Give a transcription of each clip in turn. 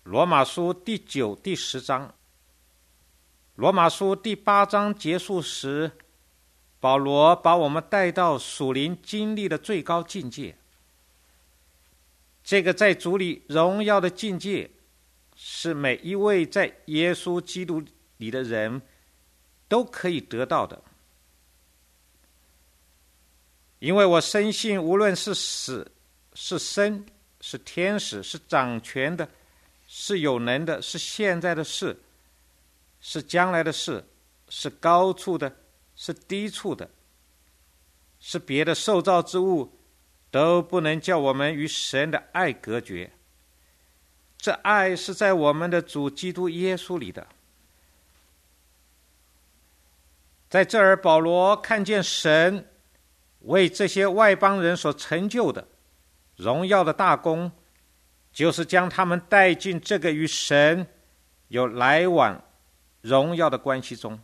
罗马书第9、第10章。罗马书第8章结束时，保罗把我们带到属灵经历的最高境界。这个在主里荣耀的境界，是每一位在耶稣基督里的人都可以得到的。因为我深信，无论是死是生，是天使，是掌权的，是有能的，是现在的事，是将来的事，是高处的，是低处的，是别的受造之物，都不能叫我们与神的爱隔绝。这爱是在我们的主基督耶稣里的。在这儿，保罗看见神为这些外邦人所成就的荣耀的大功，就是将他们带进这个与神有来往荣耀的关系中。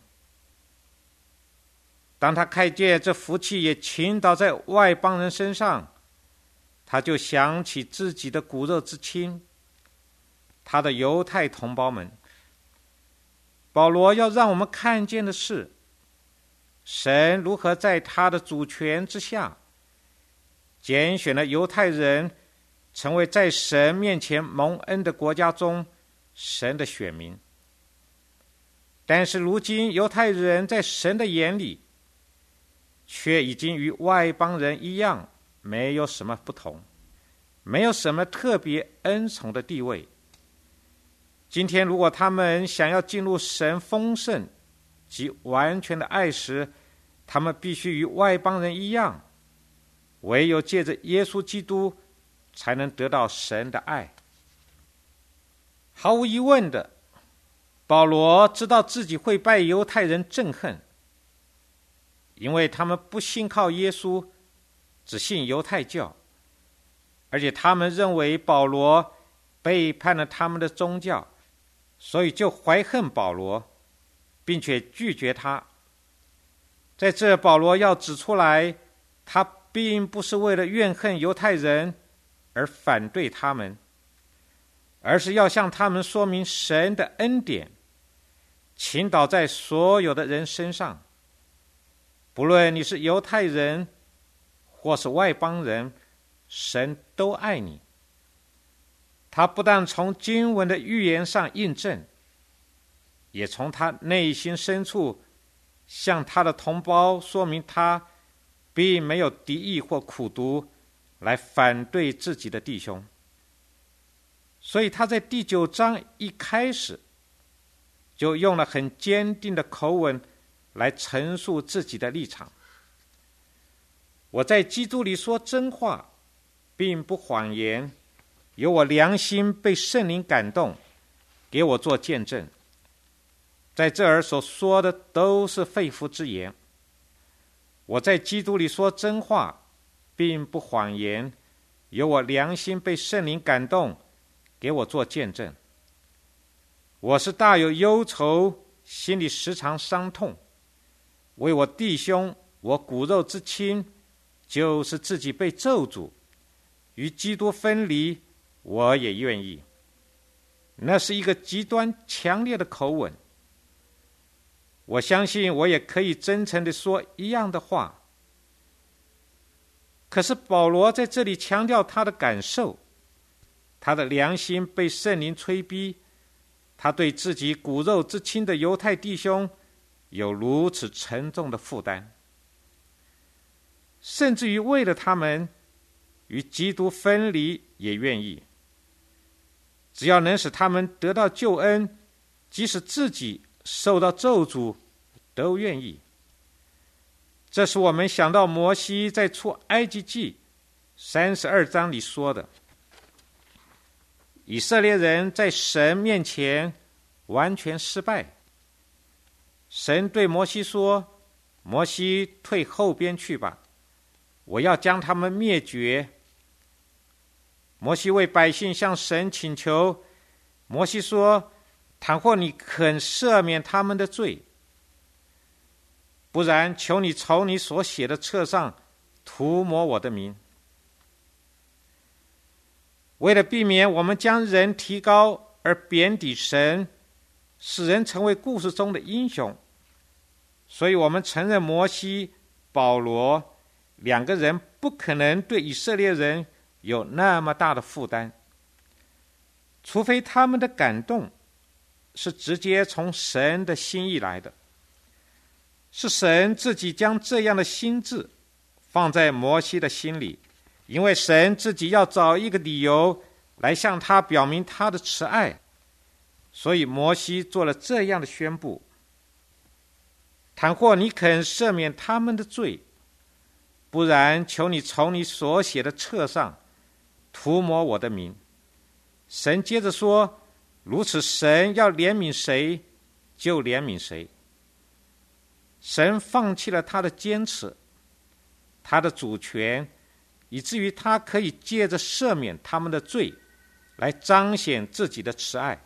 当他看见这福气也倾倒在外邦人身上，他就想起自己的骨肉之亲，他的犹太同胞们。保罗要让我们看见的是，神如何在他的主权之下，拣选了犹太人成为在神面前蒙恩的国家中神的选民。但是如今犹太人在神的眼里却已经与外邦人一样，没有什么不同，没有什么特别恩宠的地位。今天如果他们想要进入神丰盛及完全的爱时，他们必须与外邦人一样，唯有借着耶稣基督才能得到神的爱。毫无疑问的，保罗知道自己会被犹太人憎恨，因为他们不信靠耶稣，只信犹太教，而且他们认为保罗背叛了他们的宗教，所以就怀恨保罗，并且拒绝他。在这，保罗要指出来，他并不是为了怨恨犹太人而反对他们，而是要向他们说明神的恩典倾倒在所有的人身上。不论你是犹太人或是外邦人，神都爱你。他不但从经文的预言上印证，也从他内心深处向他的同胞说明，他并没有敌意或苦毒来反对自己的弟兄。所以他在第9章一开始就用了很坚定的口吻来陈述自己的立场。我在基督里说真话，并不谎言，有我良心被圣灵感动，给我做见证。在这儿所说的都是肺腑之言。我在基督里说真话，并不谎言，有我良心被圣灵感动，给我做见证。我是大有忧愁，心里时常伤痛，为我弟兄，我骨肉之亲，就是自己被咒诅，与基督分离，我也愿意。那是一个极端强烈的口吻。我相信我也可以真诚地说一样的话。可是保罗在这里强调他的感受，他的良心被圣灵催逼，他对自己骨肉之亲的犹太弟兄有如此沉重的负担，甚至于为了他们与基督分离也愿意。只要能使他们得到救恩，即使自己受到咒诅，都愿意。这使我们想到摩西在出埃及记32章里说的，以色列人在神面前完全失败。神对摩西说，摩西退后边去吧，我要将他们灭绝。摩西为百姓向神请求，摩西说，倘或你肯赦免他们的罪，不然求你从你所写的册上涂抹我的名。为了避免我们将人提高而贬低神，使人成为故事中的英雄。所以我们承认摩西、保罗两个人不可能对以色列人有那么大的负担，除非他们的感动是直接从神的心意来的，是神自己将这样的心志放在摩西的心里，因为神自己要找一个理由来向他表明他的慈爱，所以摩西做了这样的宣布：倘或你肯赦免他们的罪，不然求你从你所写的册上涂抹我的名。神接着说，如此神要怜悯谁就怜悯谁。神放弃了他的坚持，他的主权，以至于他可以借着赦免他们的罪来彰显自己的慈爱。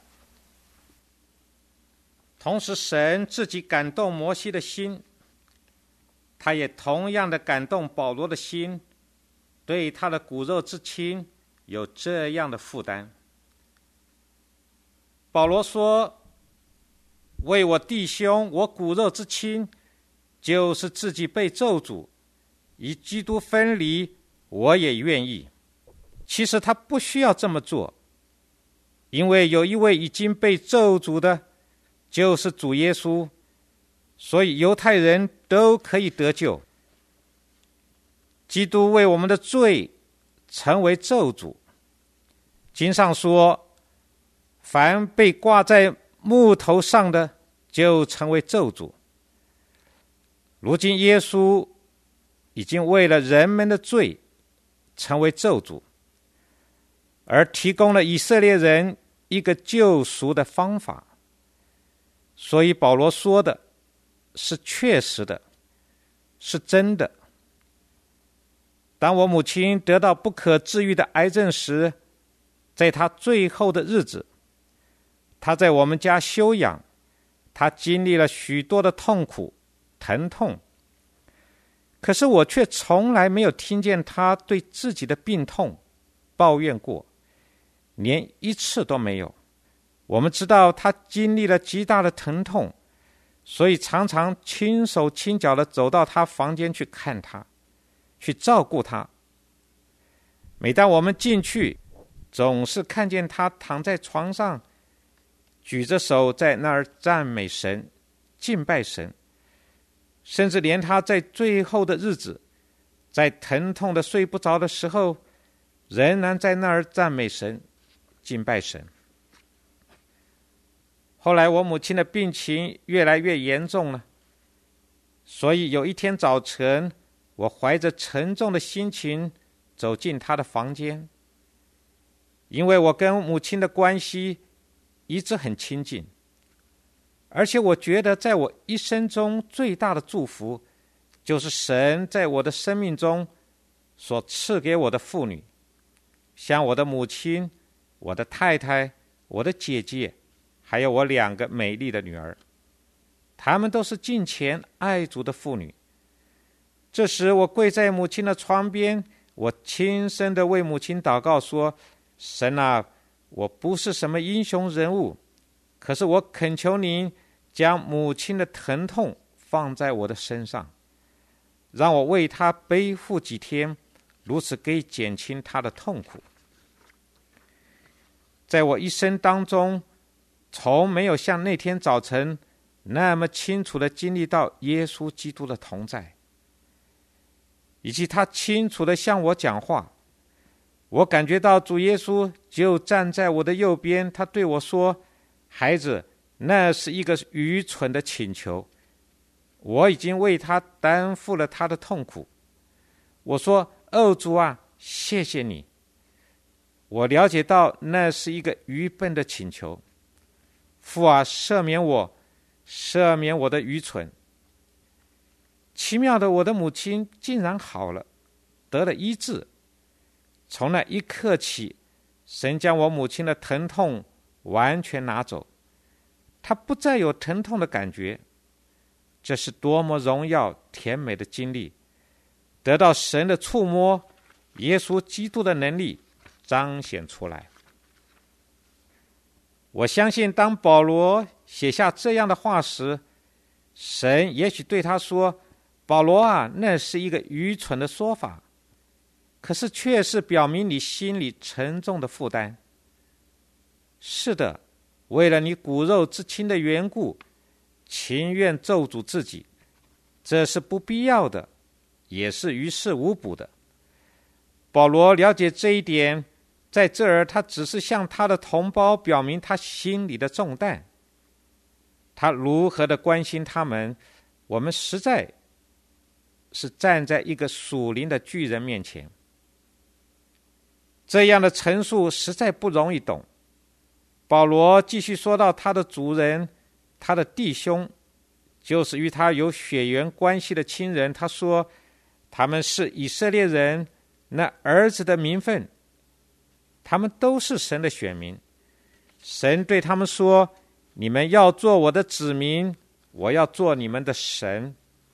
同时神自己感动摩西的心，他也同样的感动保罗的心，对他的骨肉之亲有这样的负担。保罗说，为我弟兄我骨肉之亲，就是自己被咒诅，与基督分离，我也愿意。其实他不需要这么做，因为有一位已经被咒诅的，就是主耶稣，所以犹太人都可以得救。基督为我们的罪成为咒诅。经上说，凡被挂在木头上的，就成为咒诅。如今耶稣已经为了人们的罪成为咒诅，而提供了以色列人一个救赎的方法。所以保罗说的是确实的，是真的。当我母亲得到不可治愈的癌症时，在她最后的日子，她在我们家休养，她经历了许多的痛苦、疼痛。可是我却从来没有听见她对自己的病痛抱怨过，连一次都没有。我们知道他经历了极大的疼痛，所以常常轻手轻脚地走到他房间去看他，去照顾他。每当我们进去，总是看见他躺在床上，举着手在那儿赞美神、敬拜神，甚至连他在最后的日子，在疼痛的睡不着的时候，仍然在那儿赞美神、敬拜神。后来我母亲的病情越来越严重了，所以有一天早晨，我怀着沉重的心情走进她的房间。因为我跟母亲的关系一直很亲近，而且我觉得在我一生中最大的祝福，就是神在我的生命中所赐给我的妇女，像我的母亲、我的太太、我的姐姐，还有我2个美丽的女儿，她们都是敬虔爱主的妇女。这时我跪在母亲的床边，我轻声地为母亲祷告说，神啊，我不是什么英雄人物，可是我恳求您将母亲的疼痛放在我的身上，让我为她背负几天，如此可以减轻她的痛苦。在我一生当中，从没有像那天早晨那么清楚地经历到耶稣基督的同在，以及他清楚地向我讲话。我感觉到主耶稣就站在我的右边，他对我说，孩子，那是一个愚蠢的请求，我已经为他担负了他的痛苦。我说，主啊，谢谢你。我了解到那是一个愚笨的请求，父啊，赦免我，赦免我的愚蠢。奇妙的，我的母亲竟然好了，得了医治。从那一刻起，神将我母亲的疼痛完全拿走，她不再有疼痛的感觉。这是多么荣耀甜美的经历，得到神的触摸，耶稣基督的能力彰显出来。 我相信当保罗写下这样的话时，神也许对他说，保罗啊，那是一个愚蠢的说法，可是却是表明你心里沉重的负担。是的，为了你骨肉之亲的缘故，情愿咒诅自己，这是不必要的，也是于事无补的。保罗了解这一点，在这儿他只是向他的同胞表明他心里的重担。他如何的关心他们，我们实在是站在一个属灵的巨人面前。这样的陈述实在不容易懂。保罗继续说到他的族人，他的弟兄，就是与他有血缘关系的亲人，他说他们是以色列人，那儿子的名分，他们都是神的选民。神对他们说，你们要做我的子民，我要做你们的神。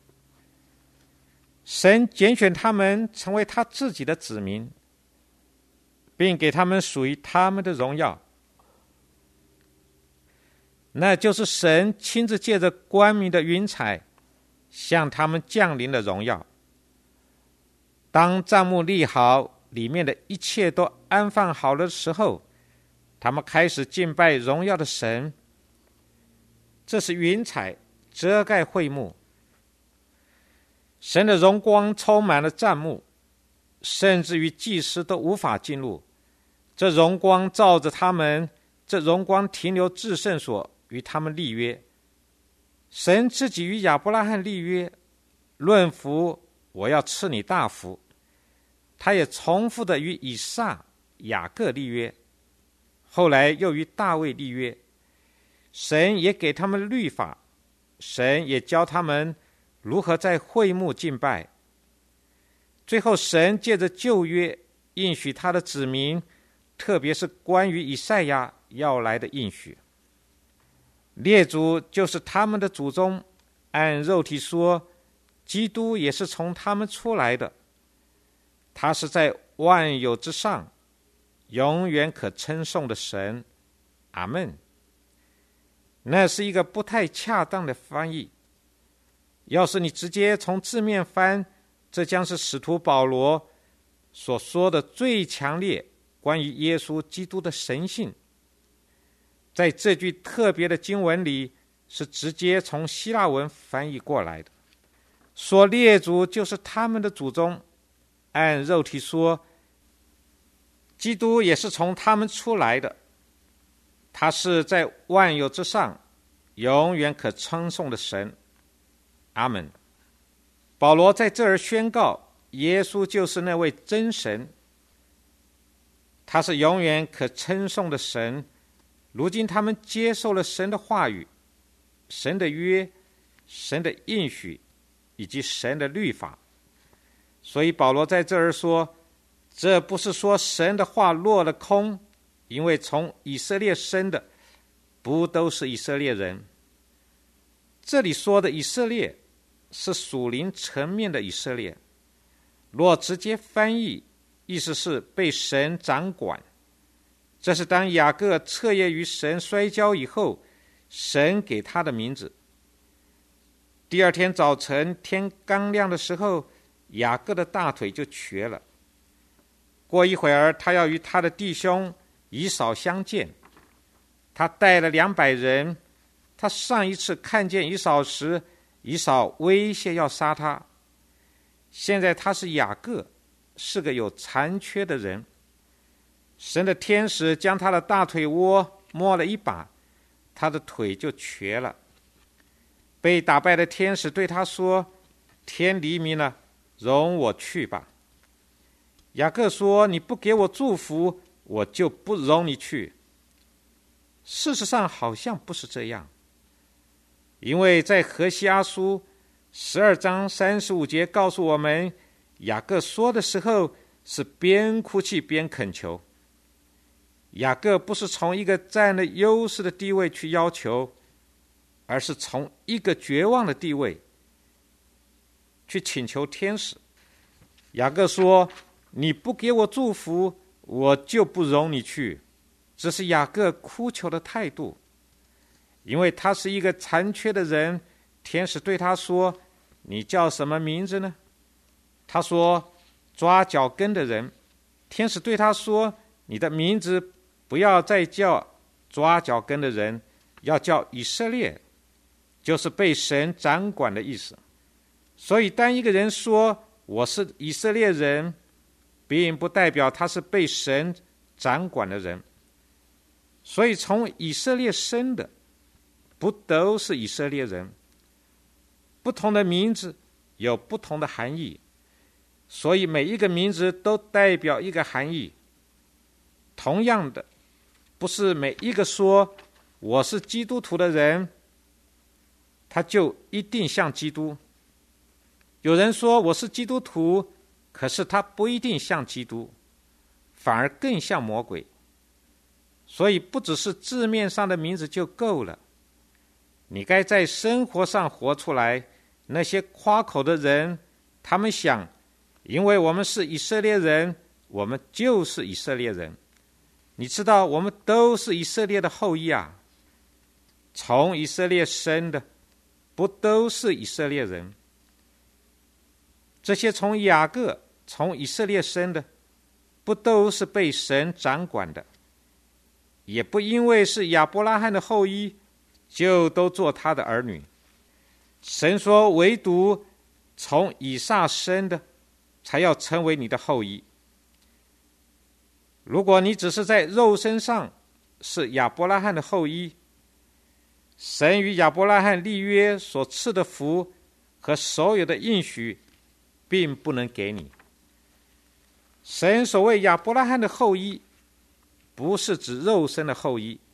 神拣选他们成为他自己的子民，并给他们属于他们的荣耀，那就是神亲自借着光明的云彩向他们降临的荣耀。当帐幕立好，里面的一切都安放好了的时候，他们开始敬拜荣耀的神。这是云彩遮盖会幕，神的荣光充满了帐幕，甚至于祭司都无法进入。这荣光照着他们，这荣光停留至圣所，与他们立约。神自己与亚伯拉罕立约，论福我要赐你大福。他也重复的与以撒、雅各立约，后来又与大卫立约。神也给他们律法，神也教他们如何在会幕敬拜。最后神借着旧约应许他的子民，特别是关于以赛亚要来的应许。列祖就是他们的祖宗，按肉体说，基督也是从他们出来的。他是在万有之上，永远可称颂的神。阿们。那是一个不太恰当的翻译。要是你直接从字面翻，这将是使徒保罗所说的最强烈关于耶稣基督的神性。在这句特别的经文里，是直接从希腊文翻译过来的，说列祖就是他们的祖宗，按肉体说，基督也是从他们出来的。他是在万有之上，永远可称颂的神。阿们。保罗在这儿宣告，耶稣就是那位真神，他是永远可称颂的神。如今他们接受了神的话语、神的约、神的应许以及神的律法，所以保罗在这儿说，这不是说神的话落了空，因为从以色列生的不都是以色列人。这里说的以色列是属灵层面的以色列，若直接翻译，意思是被神掌管。这是当雅各彻夜与神摔跤以后，神给他的名字。第二天早晨天刚亮的时候，雅各的大腿就瘸了。过一会儿，他要与他的弟兄以扫相见，他带了200人。他上一次看见以扫时，以扫威胁要杀他。现在他是雅各，是个有残缺的人。神的天使将他的大腿窝摸了一把，他的腿就瘸了。被打败的天使对他说，天黎明了，容我去吧。雅各说，你不给我祝福，我就不容你去。事实上好像不是这样，因为在何西阿书12章35节告诉我们，雅各说的时候是边哭泣边恳求。雅各不是从一个占了优势的地位去要求，而是从一个绝望的地位去请求天使。雅各说，你不给我祝福，我就不容你去。 这是雅各哭求的态度，因为他是一个残缺的人。天使对他说：“你叫什么名字呢？”他说：“抓脚跟的人。”天使对他说：“你的名字不要再叫抓脚跟的人，要叫以色列，就是被神掌管的意思。”所以当一个人说我是以色列人，并不代表他是被神掌管的人。所以从以色列生的不都是以色列人，不同的名字有不同的含义，所以每一个名字都代表一个含义。同样的，不是每一个说我是基督徒的人，他就一定像基督。有人说我是基督徒，可是他不一定像基督，反而更像魔鬼。所以不只是字面上的名字就够了，你该在生活上活出来。那些夸口的人，他们想，因为我们是以色列人，我们就是以色列人。你知道我们都是以色列的后裔啊，从以色列生的不都是以色列人？这些从雅各从以色列生的不都是被神掌管的？也不因为是亚伯拉罕的后裔就都做他的儿女。神说唯独从以撒生的才要成为你的后裔。如果你只是在肉身上是亚伯拉罕的后裔，神与亚伯拉罕立约所赐的福和所有的应许并不能给你。神所谓亚伯拉罕的后裔，不是指肉身的后裔，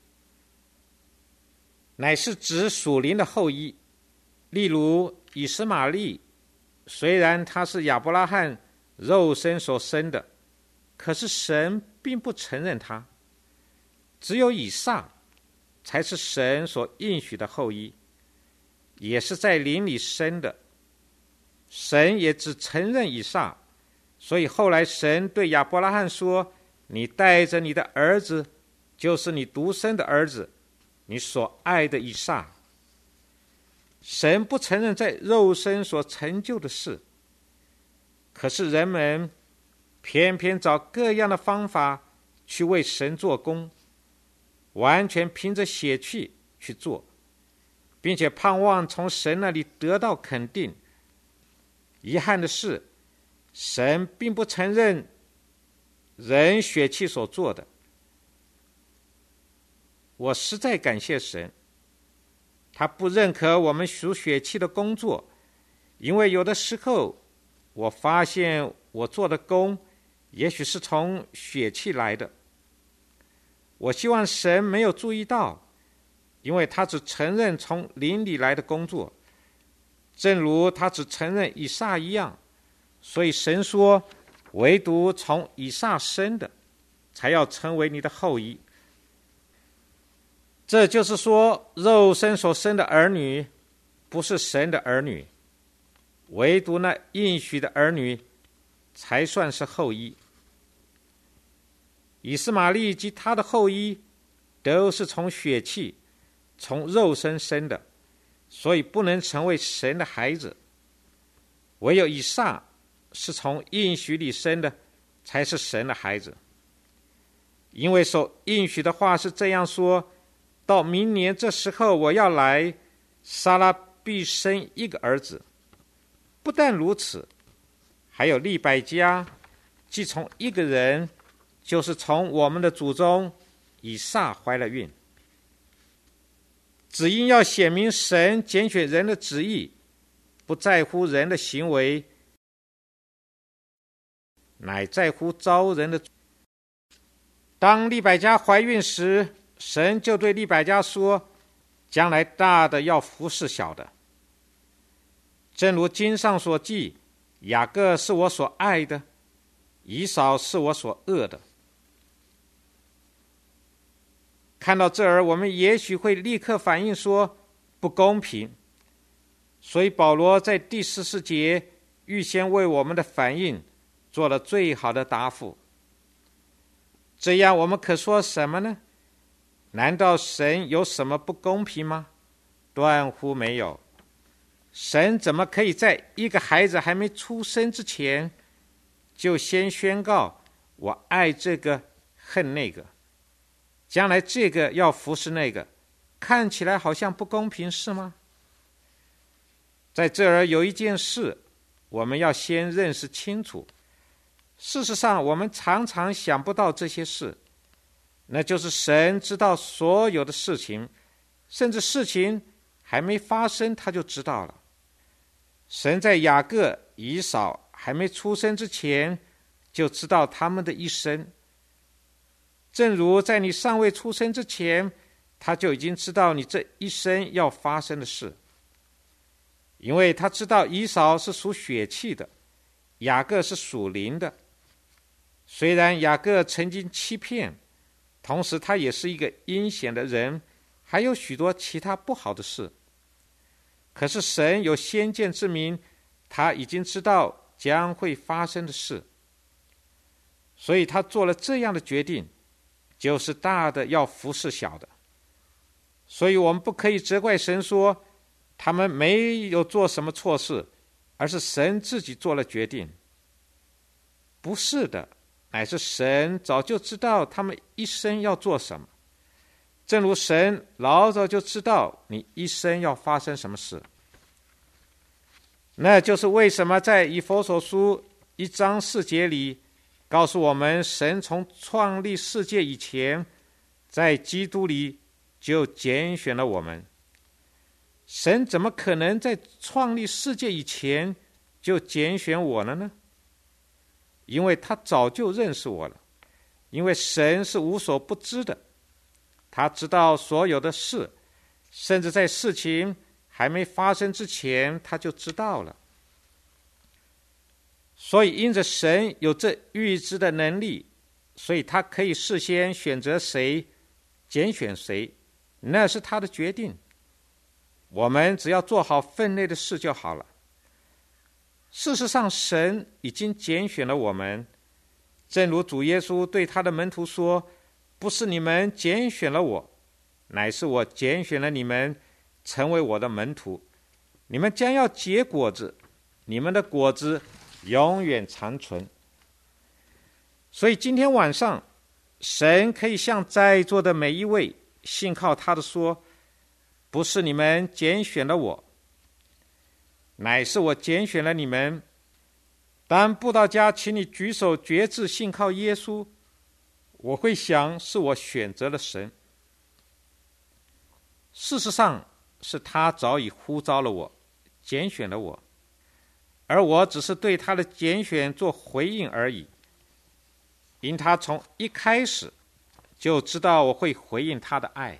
乃是指属灵的后裔。例如以实玛利，虽然他是亚伯拉罕肉身所生的，可是神并不承认他。只有以撒才是神所应许的后裔，也是在灵里生的。神也只承认以撒，所以后来神对亚伯拉罕说：“你带着你的儿子，就是你独生的儿子，你所爱的以撒。”神不承认在肉身所成就的事，可是人们偏偏找各样的方法去为神做工，完全凭着血气去做，并且盼望从神那里得到肯定。遗憾的是，神并不承认人血气所做的。我实在感谢神，他不认可我们属血气的工作，因为有的时候我发现我做的工也许是从血气来的。我希望神没有注意到，因为他只承认从灵里来的工作，正如他只承认以撒一样。所以神说，唯独从以撒生的才要成为你的后裔。这就是说，肉身所生的儿女不是神的儿女，唯独那应许的儿女才算是后裔。以实玛利及他的后裔都是从血气从肉身生的，所以不能成为神的孩子。唯有以撒是从应许里生的，才是神的孩子。因为所应许的话是这样说，到明年这时候我要来，撒拉必生一个儿子。不但如此，还有利百加，既从一个人，就是从我们的祖宗以撒怀了孕。只因要显明神拣选人的旨意，不在乎人的行为，乃在乎招人的。当利百加怀孕时，神就对利百加说，将来大的要服侍小的。正如经上所记，雅各是我所爱的，以扫是我所恶的。看到这儿，我们也许会立刻反应说不公平，所以保罗在第14节预先为我们的反应做了最好的答复。这样我们可说什么呢？ 难道神有什么不公平吗？断乎没有。神怎么可以在一个孩子还没出生之前，就先宣告我爱这个恨那个，将来这个要服侍那个，看起来好像不公平，是吗？在这儿有一件事我们要先认识清楚，事实上我们常常想不到这些事，那就是神知道所有的事情，甚至事情还没发生他就知道了。神在雅各、以扫还没出生之前就知道他们的一生，正如在你尚未出生之前，他就已经知道你这一生要发生的事。因为他知道以扫是属血气的，雅各是属灵的。虽然雅各曾经欺骗，同时他也是一个阴险的人，还有许多其他不好的事。可是神有先见之明，他已经知道将会发生的事，所以他做了这样的决定，就是大的要服侍小的。所以我们不可以责怪神说他们没有做什么错事，而是神自己做了决定。不是的，乃是神早就知道他们一生要做什么，正如神老早就知道你一生要发生什么事。那就是为什么在以弗所书1章4节里告诉我们，神从创立世界以前，在基督里就拣选了我们。神怎么可能在创立世界以前就拣选我了呢？因为他早就认识我了，因为神是无所不知的，他知道所有的事，甚至在事情还没发生之前他就知道了。所以因着神有这预知的能力，所以他可以事先选择谁，拣选谁，那是他的决定。我们只要做好分内的事就好了。事实上，神已经拣选了我们，正如主耶稣对他的门徒说，不是你们拣选了我，乃是我拣选了你们，成为我的门徒。你们将要结果子，你们的果子永远长存。所以今天晚上，神可以向在座的每一位信靠他的说，不是你们拣选了我，乃是我拣选了你们。当布道家请你举手决志信靠耶稣，我会想是我选择了神。事实上是他早已呼召了我，拣选了我，而我只是对他的拣选做回应而已。因他从一开始就知道我会回应他的爱。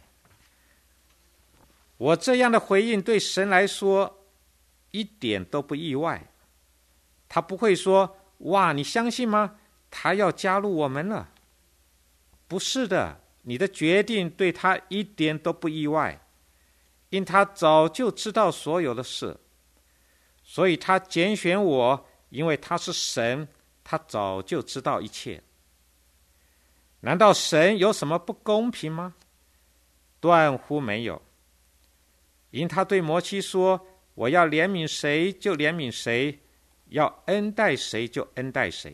我这样的回应对神来说一点都不意外。他不会说，哇，你相信吗？他要加入我们了。不是的，你的决定对他一点都不意外，因他早就知道所有的事。所以他拣选我，因为他是神，他早就知道一切。难道神有什么不公平吗？断乎没有。因他对摩西说，我要怜悯谁就怜悯谁，要恩待谁就恩待谁。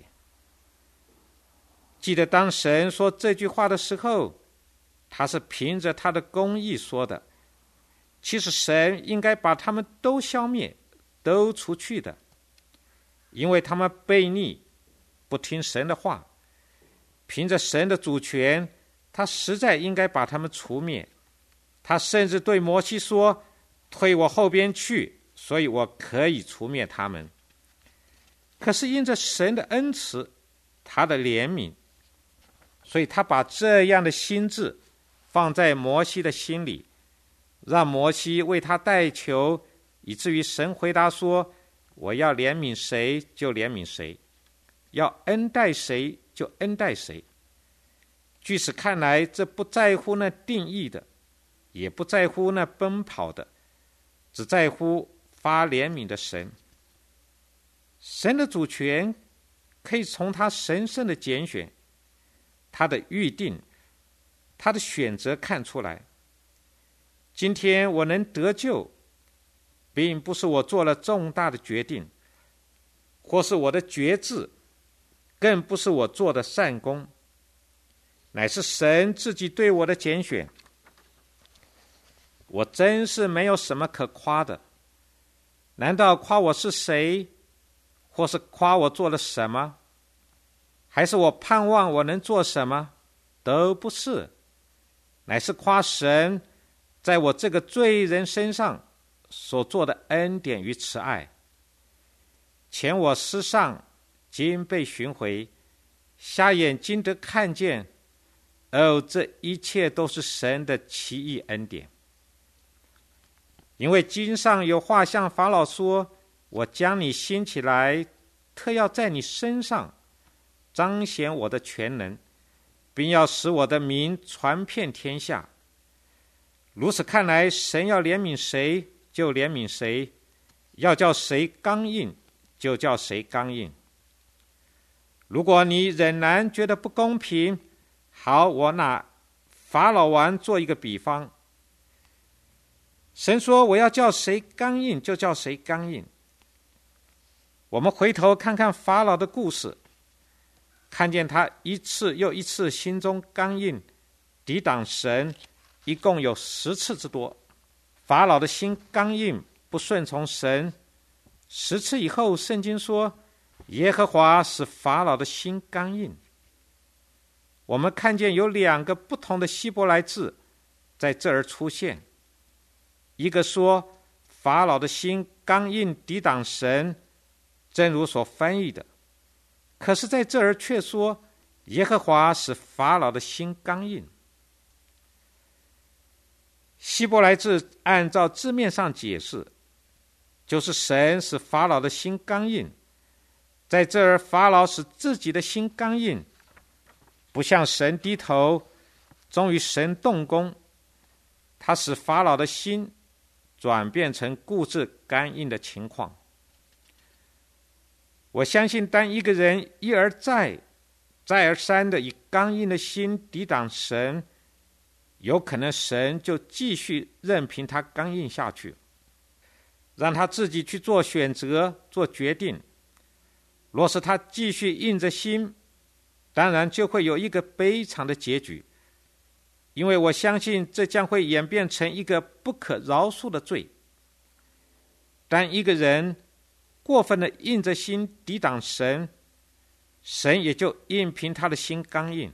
记得当神说这句话的时候，他是凭着他的公义说的。其实神应该把他们都消灭，都除去的，因为他们悖逆，不听神的话。凭着神的主权，他实在应该把他们除灭。他甚至对摩西说，退我后边去，所以我可以除灭他们。可是因着神的恩慈，他的怜悯，所以他把这样的心志放在摩西的心里，让摩西为他代求，以至于神回答说，我要怜悯谁就怜悯谁，要恩待谁就恩待谁。据此看来，这不在乎那定义的，也不在乎那奔跑的，只在乎发怜悯的神。神的主权可以从他神圣的拣选，他的预定， 他的选择看出来。今天我能得救，并不是我做了重大的决定，或是我的决志，更不是我做的善功，乃是神自己对我的拣选。我真是没有什么可夸的。难道夸我是谁，或是夸我做了什么，还是我盼望我能做什么？都不是，乃是夸神在我这个罪人身上所做的恩典与慈爱。前我失丧，今被寻回，瞎眼睛得看见。这一切都是神的奇异恩典。因为经上有话向法老说，我将你兴起来，特要在你身上彰显我的全能，并要使我的名传遍天下。如此看来，神要怜悯谁就怜悯谁，要叫谁刚硬就叫谁刚硬。如果你仍然觉得不公平，好，我拿法老王做一个比方。神说我要叫谁刚硬就叫谁刚硬。我们回头看看法老的故事，看见他一次又一次心中刚硬，抵挡神，一共有10次之多。法老的心刚硬，不顺从神。10次以后，圣经说耶和华使法老的心刚硬。我们看见有2个不同的希伯来字在这儿出现，一个说法老的心刚硬抵挡神，正如所翻译的，可是在这儿却说耶和华使法老的心刚硬。希伯来字按照字面上解释，就是神使法老的心刚硬。在这儿法老使自己的心刚硬，不向神低头，终于神动工，他使法老的心转变成固执刚硬的情况。我相信当一个人一而再再而三的以刚硬的心抵挡神，有可能神就继续任凭他刚硬下去，让他自己去做选择做决定。若是他继续硬着心，当然就会有一个悲惨的结局，因为我相信这将会演变成一个不可饶恕的罪。当一个人过分的硬着心抵挡神，神也就任凭他的心刚硬。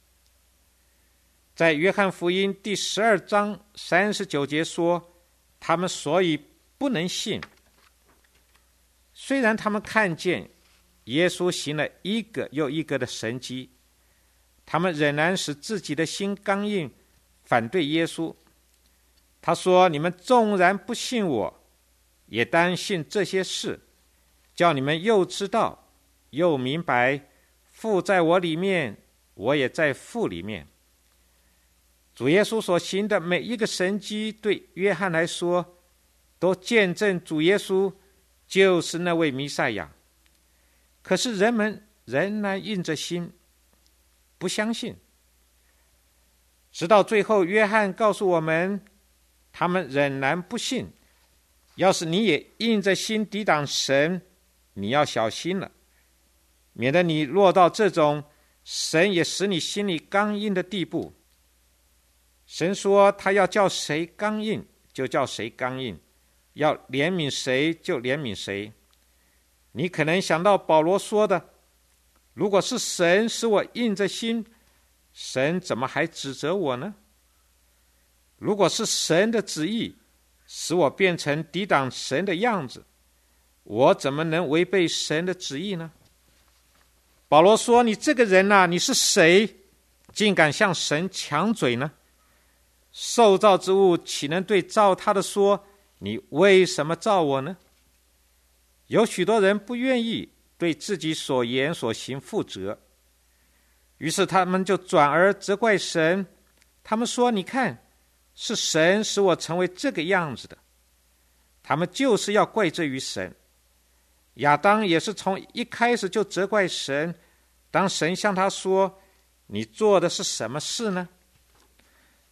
在约翰福音第12章39节说，他们所以不能信。虽然他们看见耶稣行了一个又一个的神迹，他们仍然使自己的心刚硬，反对耶稣。他说，你们纵然不信我，也当信这些事，叫你们又知道又明白，父在我里面，我也在父里面。主耶稣所行的每一个神迹，对约翰来说，都见证主耶稣就是那位弥赛亚。可是人们仍然硬着心不相信，直到最后约翰告诉我们，他们仍然不信。要是你也硬着心抵挡神，你要小心了，免得你落到这种神也使你心里刚硬的地步。神说他要叫谁刚硬就叫谁刚硬，要怜悯谁就怜悯谁。你可能想到保罗说的，如果是神使我硬着心，神怎么还指责我呢？如果是神的旨意使我变成抵挡神的样子，我怎么能违背神的旨意呢？保罗说，你这个人啊，你是谁，竟敢向神抢嘴呢？受造之物岂能对造他的说，你为什么造我呢？有许多人不愿意对自己所言所行负责，于是他们就转而责怪神。他们说，你看，是神使我成为这个样子的。他们就是要怪罪于神。亚当也是从一开始就责怪神，当神向他说，你做的是什么事呢？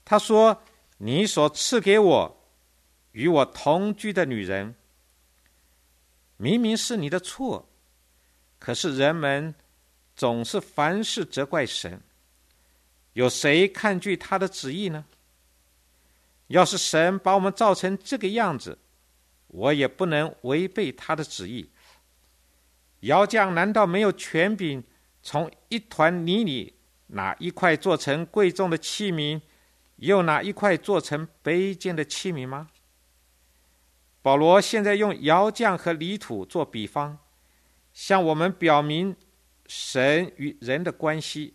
他说：你所赐给我与我同居的女人，明明是你的错，可是人们总是凡事责怪神，有谁抗拒他的旨意呢？要是神把我们造成这个样子，我也不能违背他的旨意。窑匠难道没有权柄从一团泥里哪一块做成贵重的器皿，又哪一块做成卑贱的器皿吗？保罗现在用窑匠和泥土做比方，向我们表明神与人的关系，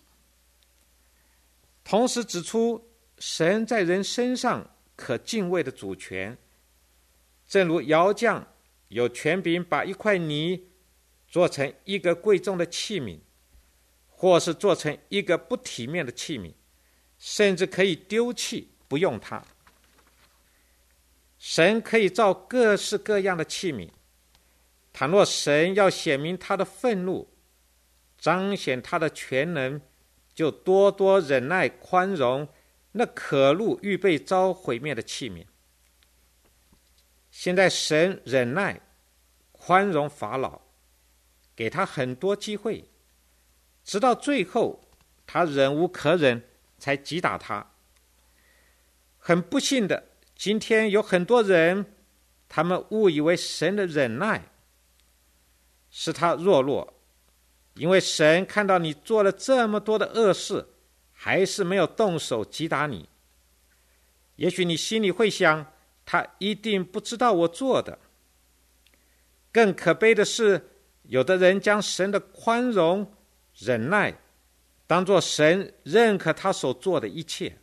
同时指出神在人身上可敬畏的主权。正如窑匠有权柄把一块泥做成一个贵重的器皿，或是做成一个不体面的器皿，甚至可以丢弃不用它。神可以造各式各样的器皿，倘若神要显明他的愤怒，彰显他的全能，就多多忍耐宽容那可怒预备遭毁灭的器皿。现在神忍耐宽容法老，给他很多机会，直到最后他忍无可忍才击打他。很不幸的，今天有很多人，他们误以为神的忍耐使他弱弱，因为神看到你做了这么多的恶事，还是没有动手击打你。也许你心里会想，他一定不知道我做的。更可悲的是，有的人将神的宽容忍耐当作神认可他所做的一切。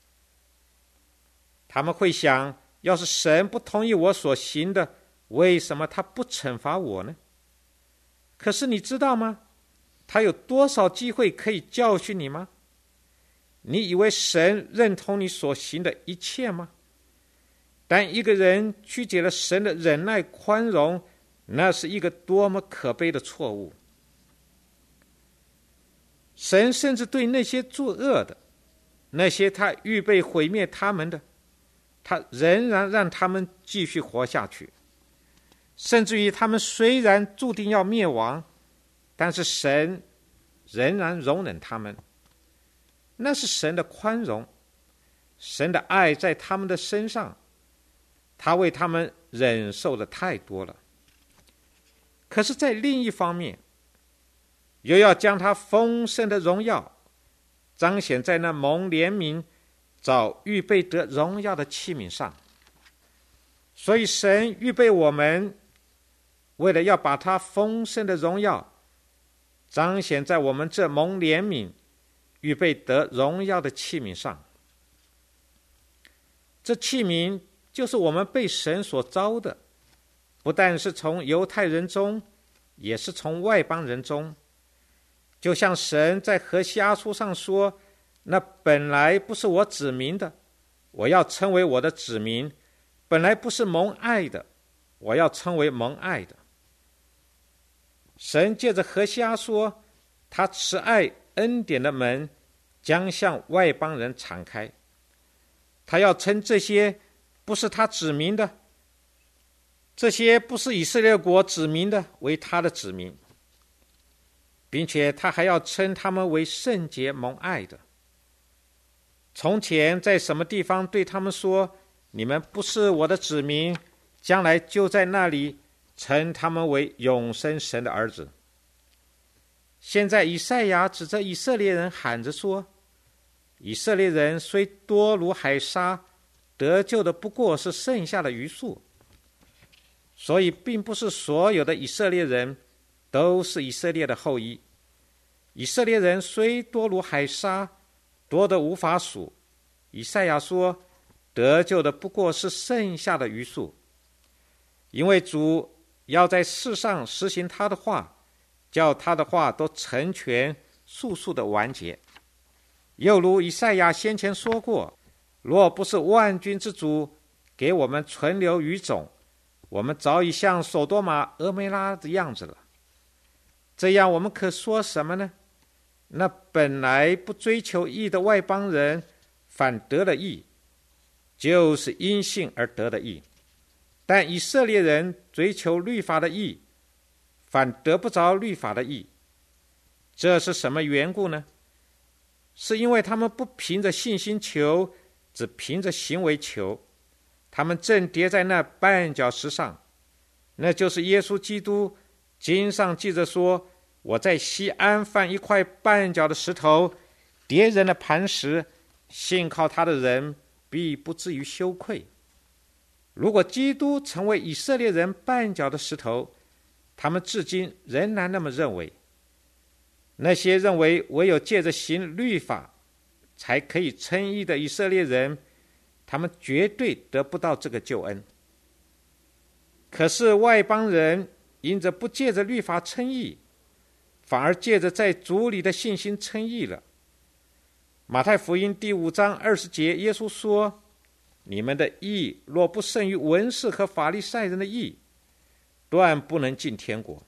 他们会想，要是神不同意我所行的，为什么他不惩罚我呢？可是你知道吗？他有多少机会可以教训你吗？你以为神认同你所行的一切吗？当一个人曲解了神的忍耐宽容，那是一个多么可悲的错误。神甚至对那些作恶的，那些他预备毁灭他们的，他仍然让他们继续活下去，甚至于他们虽然注定要灭亡，但是神仍然容忍他们。那是神的宽容，神的爱在他们的身上，他为他们忍受的太多了。可是在另一方面，又要将他丰盛的荣耀彰显在那蒙怜悯早预备得荣耀的器皿上。所以神预备我们，为了要把他丰盛的荣耀彰显在我们这蒙怜悯预备得荣耀的器皿上。这器皿就是我们被神所召的，不但是从犹太人中，也是从外邦人中。就像神在何西阿书上说，那本来不是我子民的，我要称为我的子民；本来不是蒙爱的，我要称为蒙爱的。神借着何西阿说，他慈爱恩典的门将向外邦人敞开，他要称这些不是他子民的，这些不是以色列国子民的为他的子民，并且他还要称他们为圣洁蒙爱的。从前在什么地方对他们说，你们不是我的子民，将来就在那里称他们为永生神的儿子。现在以赛亚指着以色列人喊着说，以色列人虽多如海沙，得救的不过是剩下的余数。所以并不是所有的以色列人都是以色列的后裔。以色列人虽多如海沙，多得无法数。以赛亚说，得救的不过是剩下的余数。因为主要在世上实行他的话，叫他的话都成全，速速的完结。又如以赛亚先前说过，若不是万军之主给我们存留余种，我们早已像索多玛、俄梅拉的样子了。这样我们可说什么呢？那本来不追求义的外邦人， 反得了义，就是因信而得的义。但以色列人追求律法的义，反得不着律法的义。这是什么缘故呢？是因为他们不凭着信心求，只凭着行为求。他们正跌在那绊脚石上，那就是耶稣基督。经上记着说，我在西安放一块绊脚的石头，跌人的磐石，信靠他的人必不至于羞愧。如果基督成为以色列人绊脚的石头，他们至今仍然那么认为。那些认为唯有借着行律法才可以称义的以色列人，他们绝对得不到这个救恩。可是外邦人因着不借着律法称义，反而借着在主里的信心称义了。马太福音第5章20节，耶稣说，你们的义若不胜于文士和法利赛人的义，断不能进天国。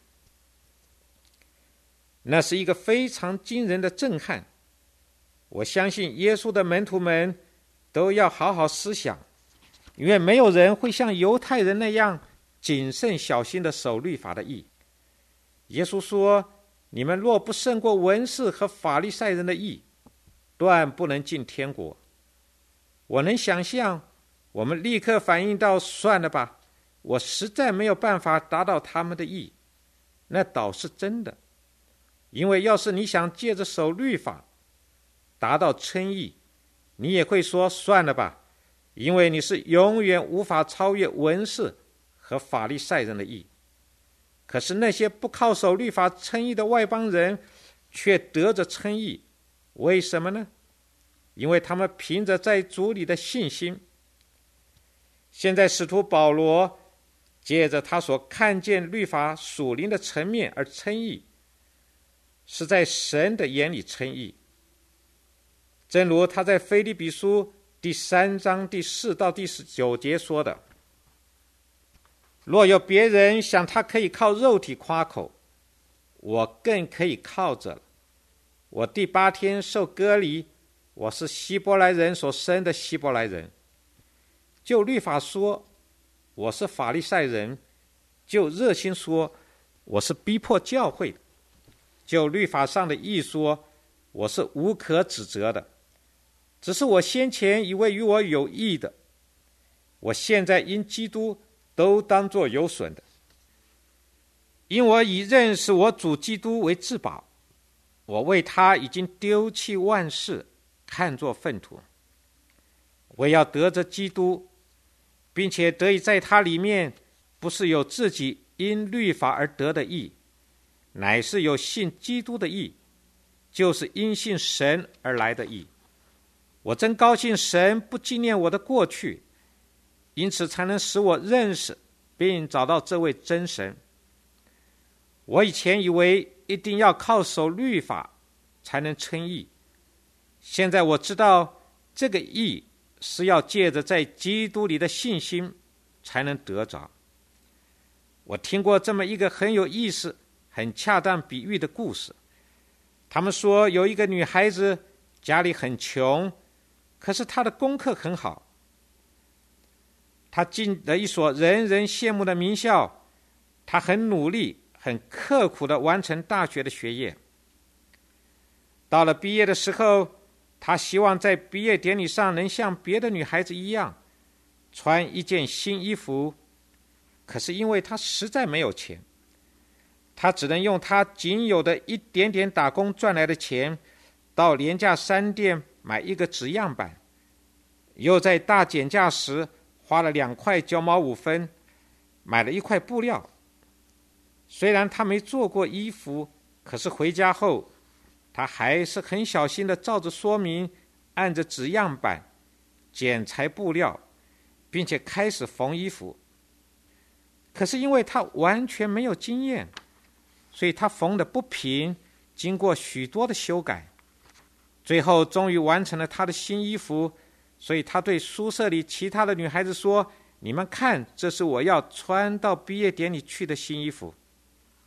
那是一个非常惊人的震撼。我相信耶稣的门徒们都要好好思想，因为没有人会像犹太人那样谨慎小心地守律法的义。耶稣说，你们若不胜过文士和法利赛人的义，断不能进天国。我能想象我们立刻反应到，算了吧，我实在没有办法达到他们的义。那倒是真的，因为要是你想借着守律法达到称义，你也会说算了吧，因为你是永远无法超越文士和法利赛人的义。可是那些不靠守律法称义的外邦人却得着称义，为什么呢？因为他们凭着在主里的信心。现在使徒保罗借着他所看见律法属灵的层面而称义，是在神的眼里称义。正如他在腓立比书第3章第4到第19节说的，若有别人想他可以靠肉体夸口，我更可以靠着了。我第8天受割礼，我是希伯来人所生的希伯来人。就律法说，我是法利赛人；就热心说，我是逼迫教会的；就律法上的义说，我是无可指责的。只是我先前以为与我有益的，我现在因基督都当作有损的。因我以认识我主基督为至宝，我为他已经丢弃万事，看作粪土。我要得着基督，并且得以在他里面，不是有自己因律法而得的义，乃是有信基督的义，就是因信神而来的义。我真高兴神不纪念我的过去，因此才能使我认识并找到这位真神。我以前以为一定要靠守律法才能称义，现在我知道这个义是要借着在基督里的信心才能得着。我听过这么一个很有意思、很恰当比喻的故事。他们说有一个女孩子家里很穷，可是她的功课很好。她进了一所人人羡慕的名校，她很努力、很刻苦地完成大学的学业。到了毕业的时候，她希望在毕业典礼上能像别的女孩子一样，穿一件新衣服。可是因为她实在没有钱，她只能用她仅有的一点点打工赚来的钱，到廉价商店买一个纸样板，又在大减价时花了2块9毛5分买了一块布料。虽然她没做过衣服，可是回家后她还是很小心地照着说明，按着纸样板剪裁布料，并且开始缝衣服。可是因为她完全没有经验，所以她缝得不平，经过许多的修改，最后终于完成了她的新衣服。所以她对宿舍里其他的女孩子说，你们看，这是我要穿到毕业典礼去的新衣服。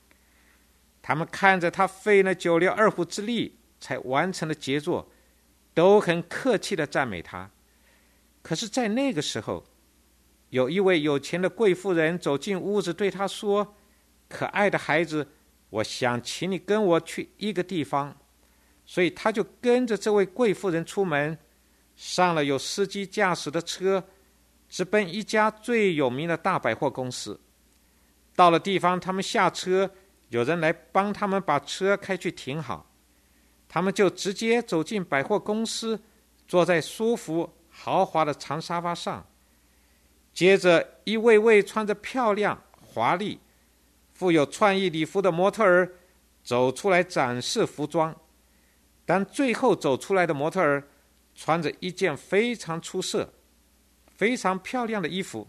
他们看着她费了9牛2虎之力才完成了杰作， 都很客气地赞美他。可是在那个时候，有一位有钱的贵妇人走进屋子，对他说：可爱的孩子，我想请你跟我去一个地方。所以他就跟着这位贵妇人出门，上了有司机驾驶的车，直奔一家最有名的大百货公司。到了地方，他们下车，有人来帮他们把车开去停好，他们就直接走进百货公司，坐在舒服豪华的长沙发上。接着一位位穿着漂亮华丽富有创意礼服的模特儿走出来展示服装，但最后走出来的模特儿穿着一件非常出色非常漂亮的衣服。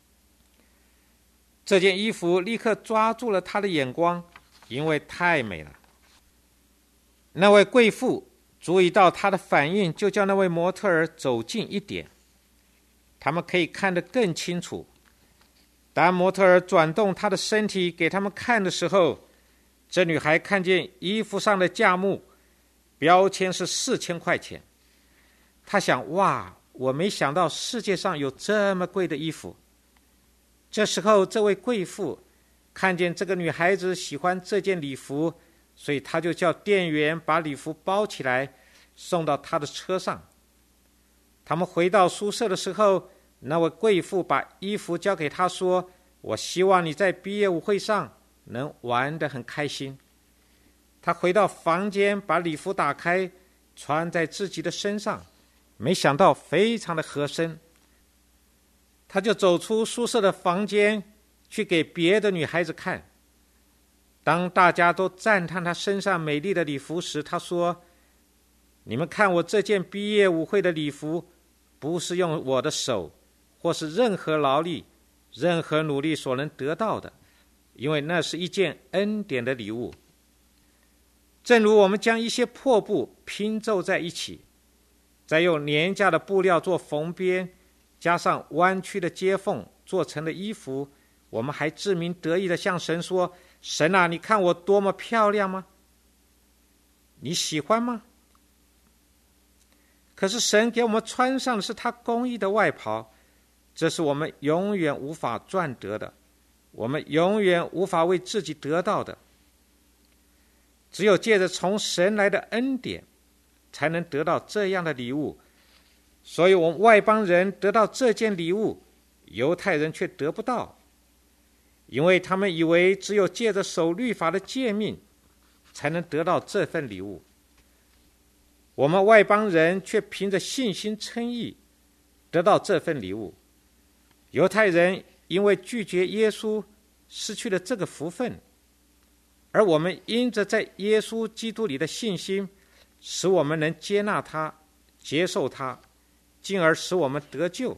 这件衣服立刻抓住了他的眼光，因为太美了。那位贵妇注意到他的反应，就叫那位模特儿走近一点，他们可以看得更清楚。当模特儿转动她的身体给他们看的时候，这女孩看见衣服上的价目标签是4000块钱。她想，哇，我没想到世界上有这么贵的衣服。这时候这位贵妇看见这个女孩子喜欢这件礼服，所以她就叫店员把礼服包起来送到她的车上。他们回到宿舍的时候，那位贵妇把衣服交给她说：我希望你在毕业舞会上能玩得很开心。她回到房间，把礼服打开穿在自己的身上，没想到非常的合身。她就走出宿舍的房间去给别的女孩子看。当大家都赞叹她身上美丽的礼服时，她说：你们看我这件毕业舞会的礼服，不是用我的手或是任何劳力任何努力所能得到的，因为那是一件恩典的礼物。正如我们将一些破布拼凑在一起，再用廉价的布料做缝边，加上弯曲的接缝做成的衣服，我们还自鸣得意地向神说：神啊，你看我多么漂亮吗？你喜欢吗？可是神给我们穿上的是他公义的外袍，这是我们永远无法赚得的，我们永远无法为自己得到的。只有借着从神来的恩典，才能得到这样的礼物。所以我们外邦人得到这件礼物，犹太人却得不到，因为他们以为只有借着守律法的诫命，才能得到这份礼物。我们外邦人却凭着信心称义，得到这份礼物。犹太人因为拒绝耶稣，失去了这个福分，而我们因着在耶稣基督里的信心，使我们能接纳他，接受他，进而使我们得救。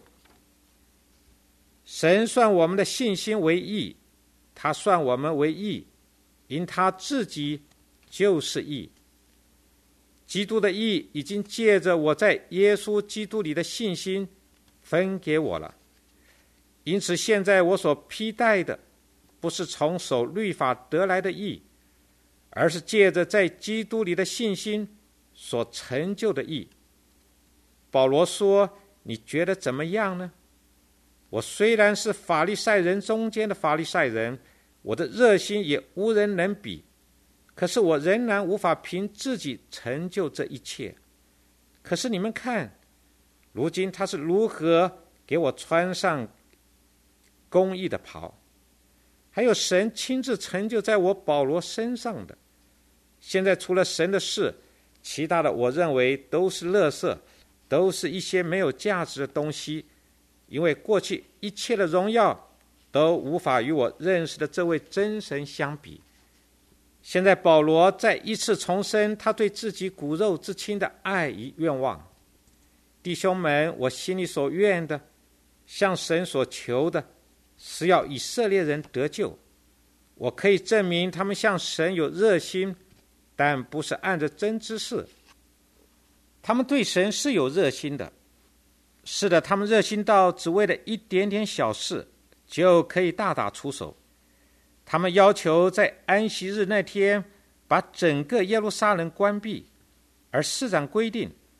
神算我们的信心为义，他算我们为义，因他自己就是义。基督的义已经借着我在耶稣基督里的信心分给我了，因此现在我所披戴的不是从守律法得来的义，而是借着在基督里的信心所成就的义。保罗说：你觉得怎么样呢？我虽然是法利赛人中间的法利赛人，我的热心也无人能比，可是我仍然无法凭自己成就这一切。可是你们看，如今他是如何给我穿上公义的袍，还有神亲自成就在我保罗身上的。现在除了神的事，其他的我认为都是垃圾，都是一些没有价值的东西，因为过去一切的荣耀都无法与我认识的这位真神相比。现在保罗再一次重申他对自己骨肉之亲的爱与愿望。弟兄们，我心里所愿的，向神所求的，是要以色列人得救。我可以证明他们向神有热心，但不是按着真知识。他们对神是有热心的，是的，他们热心到只为了一点点小事就可以大打出手。他们要求在安息日那天把整个耶路撒冷关闭，而市长规定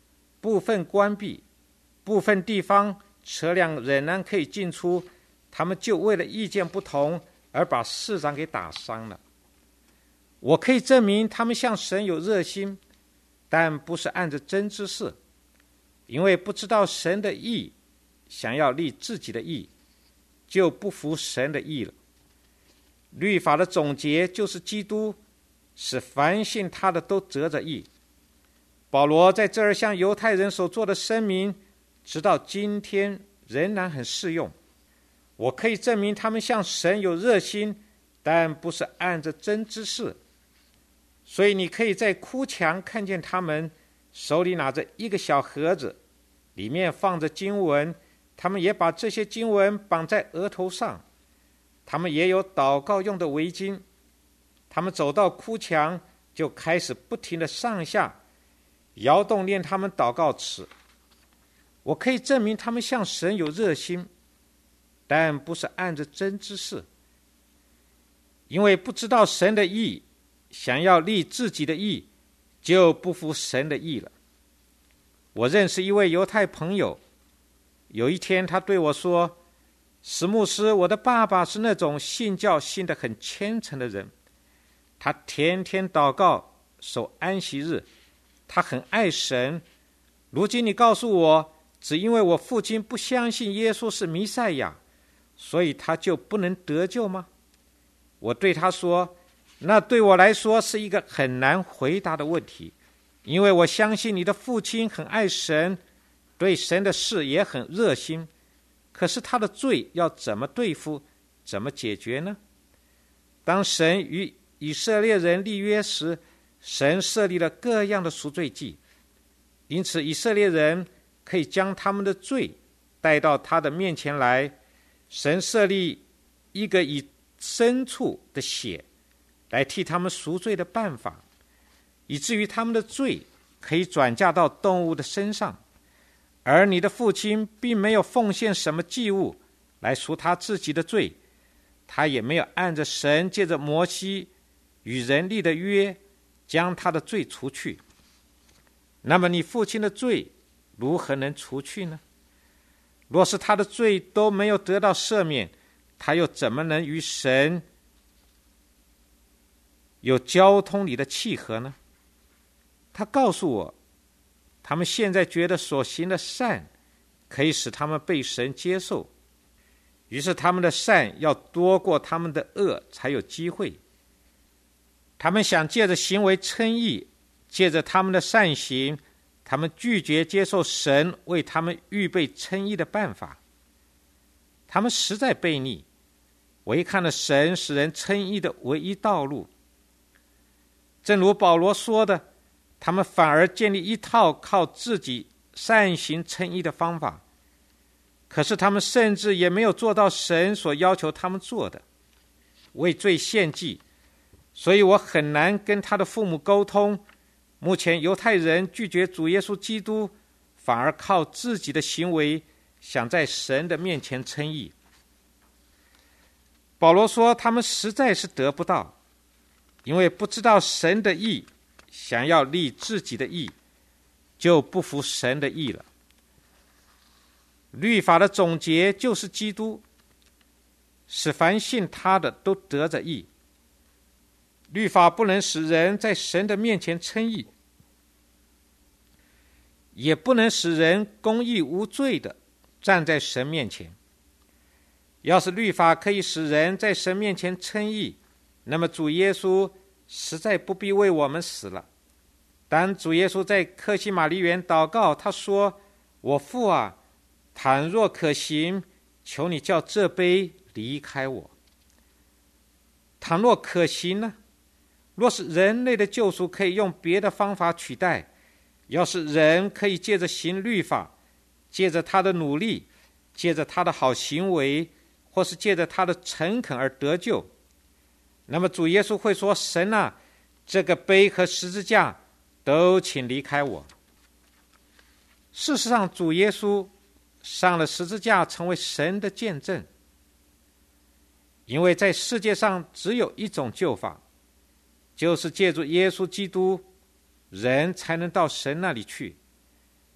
部分关闭，部分地方车辆仍然可以进出，他们就为了意见不同而把市长给打伤了。我可以证明他们向神有热心，但不是按着真知识，因为不知道神的义，想要立自己的义，就不服神的义了。律法的总结就是基督，使凡信他的都得着义。保罗在这儿向犹太人所做的声明，直到今天仍然很适用。我可以证明他们向神有热心，但不是按着真知识。所以你可以在哭墙看见他们手里拿着一个小盒子，里面放着经文，他们也把这些经文绑在额头上。他们也有祷告用的围巾。他们走到哭墙，就开始不停地上下摇动念他们祷告词。我可以证明他们向神有热心，但不是按着真知识，因为不知道神的义，想要立自己的义，就不服神的义了。我认识一位犹太朋友，有一天他对我说，史牧师，我的爸爸是那种信教信得很虔诚的人，他天天祷告，守安息日，他很爱神。如今你告诉我，只因为我父亲不相信耶稣是弥赛亚，所以他就不能得救吗？我对他说，那对我来说是一个很难回答的问题，因为我相信你的父亲很爱神，对神的事也很热心，可是他的罪要怎么对付，怎么解决呢？当神与以色列人立约时，神设立了各样的赎罪祭，因此以色列人可以将他们的罪带到他的面前来。神设立一个以牲畜的血来替他们赎罪的办法，以至于他们的罪可以转嫁到动物的身上。而你的父亲并没有奉献什么祭物来赎他自己的罪，他也没有按着神借着摩西与人立的约将他的罪除去。那么你父亲的罪如何能除去呢？若是他的罪都没有得到赦免，他又怎么能与神有交通里的契合呢？他告诉我，他们现在觉得所行的善可以使他们被神接受，于是他们的善要多过他们的恶才有机会。他们想借着行为称义，借着他们的善行，他们拒绝接受神为他们预备称义的办法。他们实在悖逆，违抗了神使人称义的唯一道路。正如保罗说的，他们反而建立一套靠自己善行称义的方法，可是他们甚至也没有做到神所要求他们做的，为罪献祭。所以我很难跟他的父母沟通。目前犹太人拒绝主耶稣基督，反而靠自己的行为想在神的面前称义。保罗说他们实在是得不到，因为不知道神的义，想要立自己的义，就不服神的义了。律法的总结就是基督，使凡信他的都得着义。律法不能使人在神的面前称义，也不能使人公义无罪的站在神面前。要是律法可以使人在神面前称义，那么主耶稣实在不必为我们死了。当主耶稣在客西马尼园祷告，他说，我父啊，倘若可行，求你叫这杯离开我。倘若可行呢？若是人类的救赎可以用别的方法取代，要是人可以借着行律法，借着他的努力，借着他的好行为，或是借着他的诚恳而得救，那么主耶稣会说，神啊，这个杯和十字架都请离开我。事实上，主耶稣上了十字架成为神的见证，因为在世界上只有一种救法，就是借助耶稣基督，人才能到神那里去。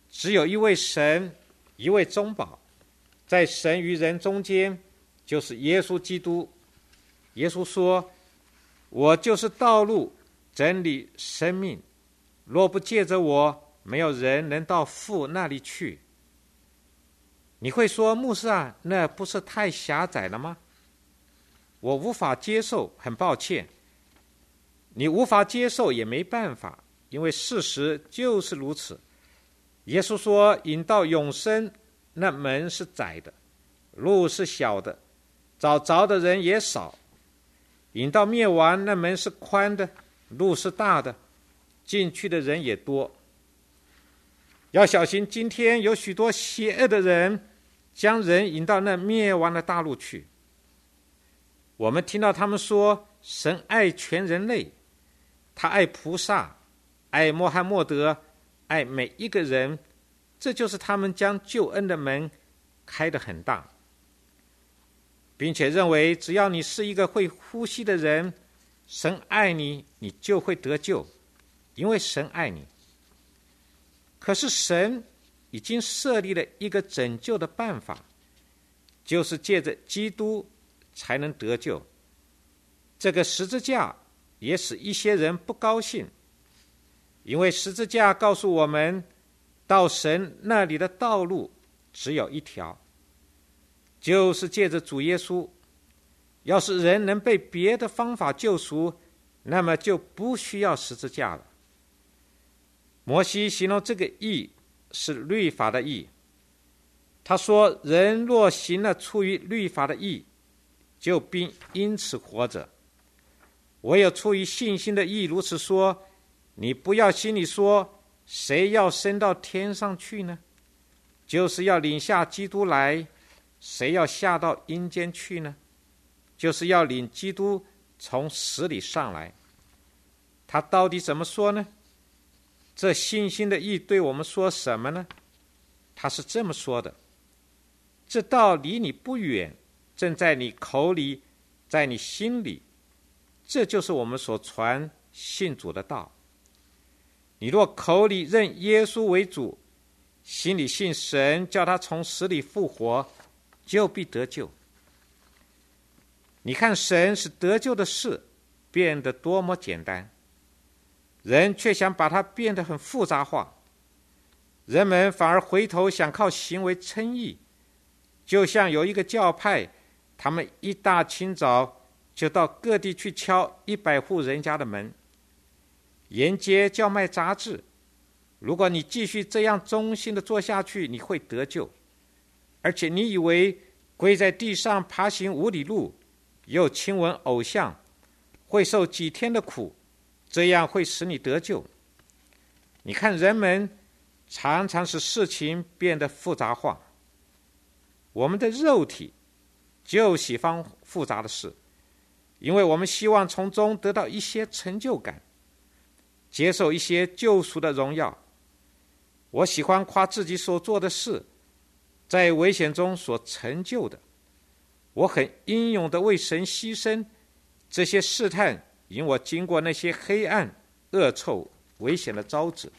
只有一位神，一位中保，在神与人中间，就是耶稣基督。耶稣说：我就是道路、真理、生命，若不借着我，没有人能到父那里去。你会说，牧师啊，那不是太狭窄了吗？我无法接受，很抱歉。你无法接受也没办法，因为事实就是如此。耶稣说，引到永生，那门是窄的，路是小的，找着的人也少；引到灭亡，那门是宽的，路是大的，进去的人也多。要小心，今天有许多邪恶的人将人引到那灭亡的大路去。我们听到他们说，神爱全人类，他爱菩萨，爱穆罕默德，爱每一个人，这就是他们将救恩的门开得很大，并且认为只要你是一个会呼吸的人，神爱你，你就会得救，因为神爱你。可是神已经设立了一个拯救的办法，就是借着基督才能得救。这个十字架也使一些人不高兴，因为十字架告诉我们，到神那里的道路只有一条，就是借着主耶稣。要是人能被别的方法救赎，那么就不需要十字架了。摩西形容这个义是律法的义，他说，人若行了出于律法的义，就必因此活着。唯有出于信心的义，如此说，你不要心里说，谁要升到天上去呢？就是要领下基督来。谁要下到阴间去呢？就是要领基督从死里上来。他到底怎么说呢？这信心的义对我们说什么呢？他是这么说的：这道离你不远，正在你口里，在你心里，这就是我们所传信主的道。你若口里认耶稣为主，心里信神叫他从死里复活，就必得救。你看，神使得救的事变得多么简单，人却想把它变得很复杂化。人们反而回头想靠行为称义，就像有一个教派，他们一大清早就到各地去敲100户人家的门，沿街叫卖杂志。如果你继续这样忠心的做下去，你会得救。而且你以为跪在地上爬行5里路，又亲吻偶像，会受几天的苦，这样会使你得救。你看，人们常常使事情变得复杂化。我们的肉体就喜欢复杂的事，因为我们希望从中得到一些成就感，接受一些救赎的荣耀。我喜欢夸自己所做的事，在危险中所成就的。我很英勇地为神牺牲，这些试探引我经过那些黑暗、恶臭、危险的招子。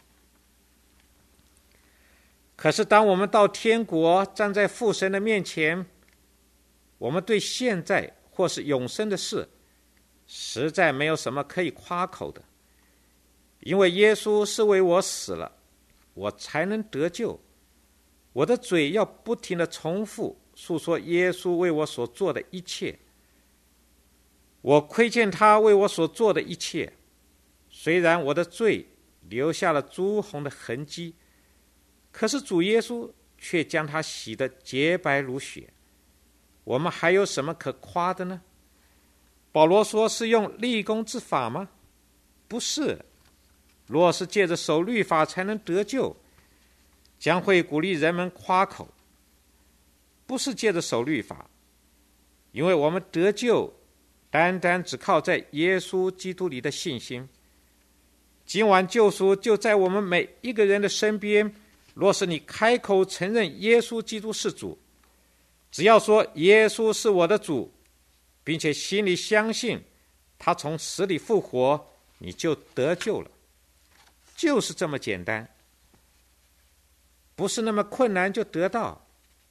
可是当我们到天国，站在父神的面前，我们对现在或是永生的事实在没有什么可以夸口的，因为耶稣是为我死了，我才能得救。我的嘴要不停地重复诉说耶稣为我所做的一切，我亏欠他为我所做的一切。虽然我的罪留下了朱红的痕迹，可是主耶稣却将它洗得洁白如雪。我们还有什么可夸的呢？保罗说，是用立功之法吗？不是。若是借着守律法才能得救，将会鼓励人们夸口。不是借着守律法，因为我们得救单单只靠在耶稣基督里的信心。今晚救赎就在我们每一个人的身边。若是你开口承认耶稣基督是主，只要说耶稣是我的主，并且心里相信他从死里复活，你就得救了。就是这么简单。 不是那么困难就得到。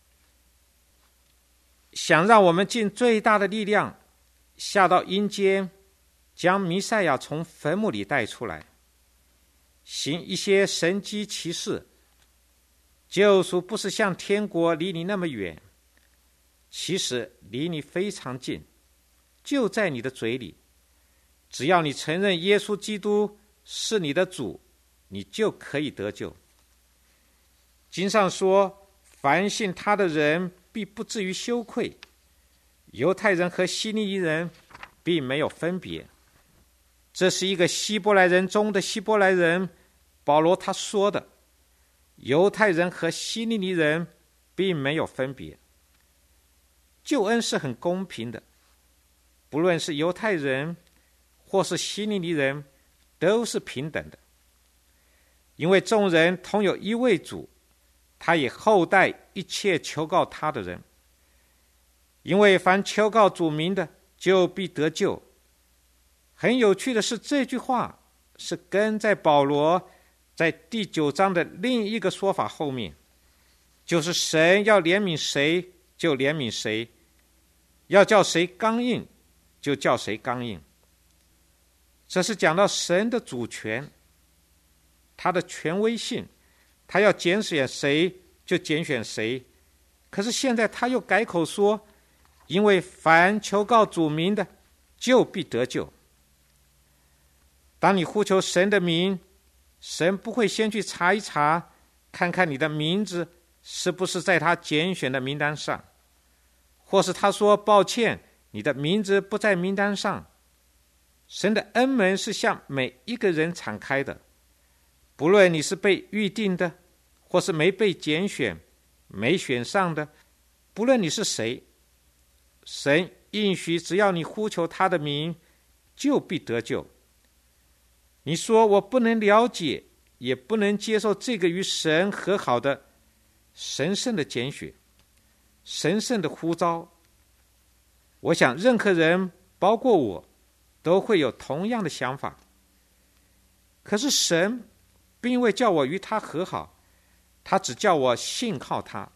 想让我们尽最大的力量下到阴间，将弥赛亚从坟墓里带出来，行一些神迹奇事。救赎不是像天国离你那么远，其实离你非常近，就在你的嘴里。只要你承认耶稣基督是你的主，你就可以得救。经上说，凡信他的人必不至于羞愧。犹太人和希利尼人并没有分别，这是一个希伯来人中的希伯来人保罗他说的。犹太人和希利尼人并没有分别，救恩是很公平的，不论是犹太人或是希利尼人，都是平等的。因为众人同有一位主，他也厚待一切求告他的人。因为凡求告主名的，就必得救。很有趣的是，这句话是跟在保罗在第9章的另一个说法后面，就是神要怜悯谁就怜悯谁，要叫谁刚硬就叫谁刚硬。这是讲到神的主权，他的权威性，他要拣选谁就拣选谁。可是现在他又改口说，因为凡求告主名的，就必得救。当你呼求神的名，神不会先去查一查，看看你的名字是不是在他拣选的名单上，或是他说抱歉，你的名字不在名单上。神的恩门是向每一个人敞开的，不论你是被预定的，或是没被拣选、没选上的，不论你是谁，神应许只要你呼求他的名，就必得救。你说我不能了解，也不能接受这个与神和好的神圣的拣选，神圣的呼召。我想任何人，包括我，都会有同样的想法。可是神并未叫我与他和好，他只叫我信靠他。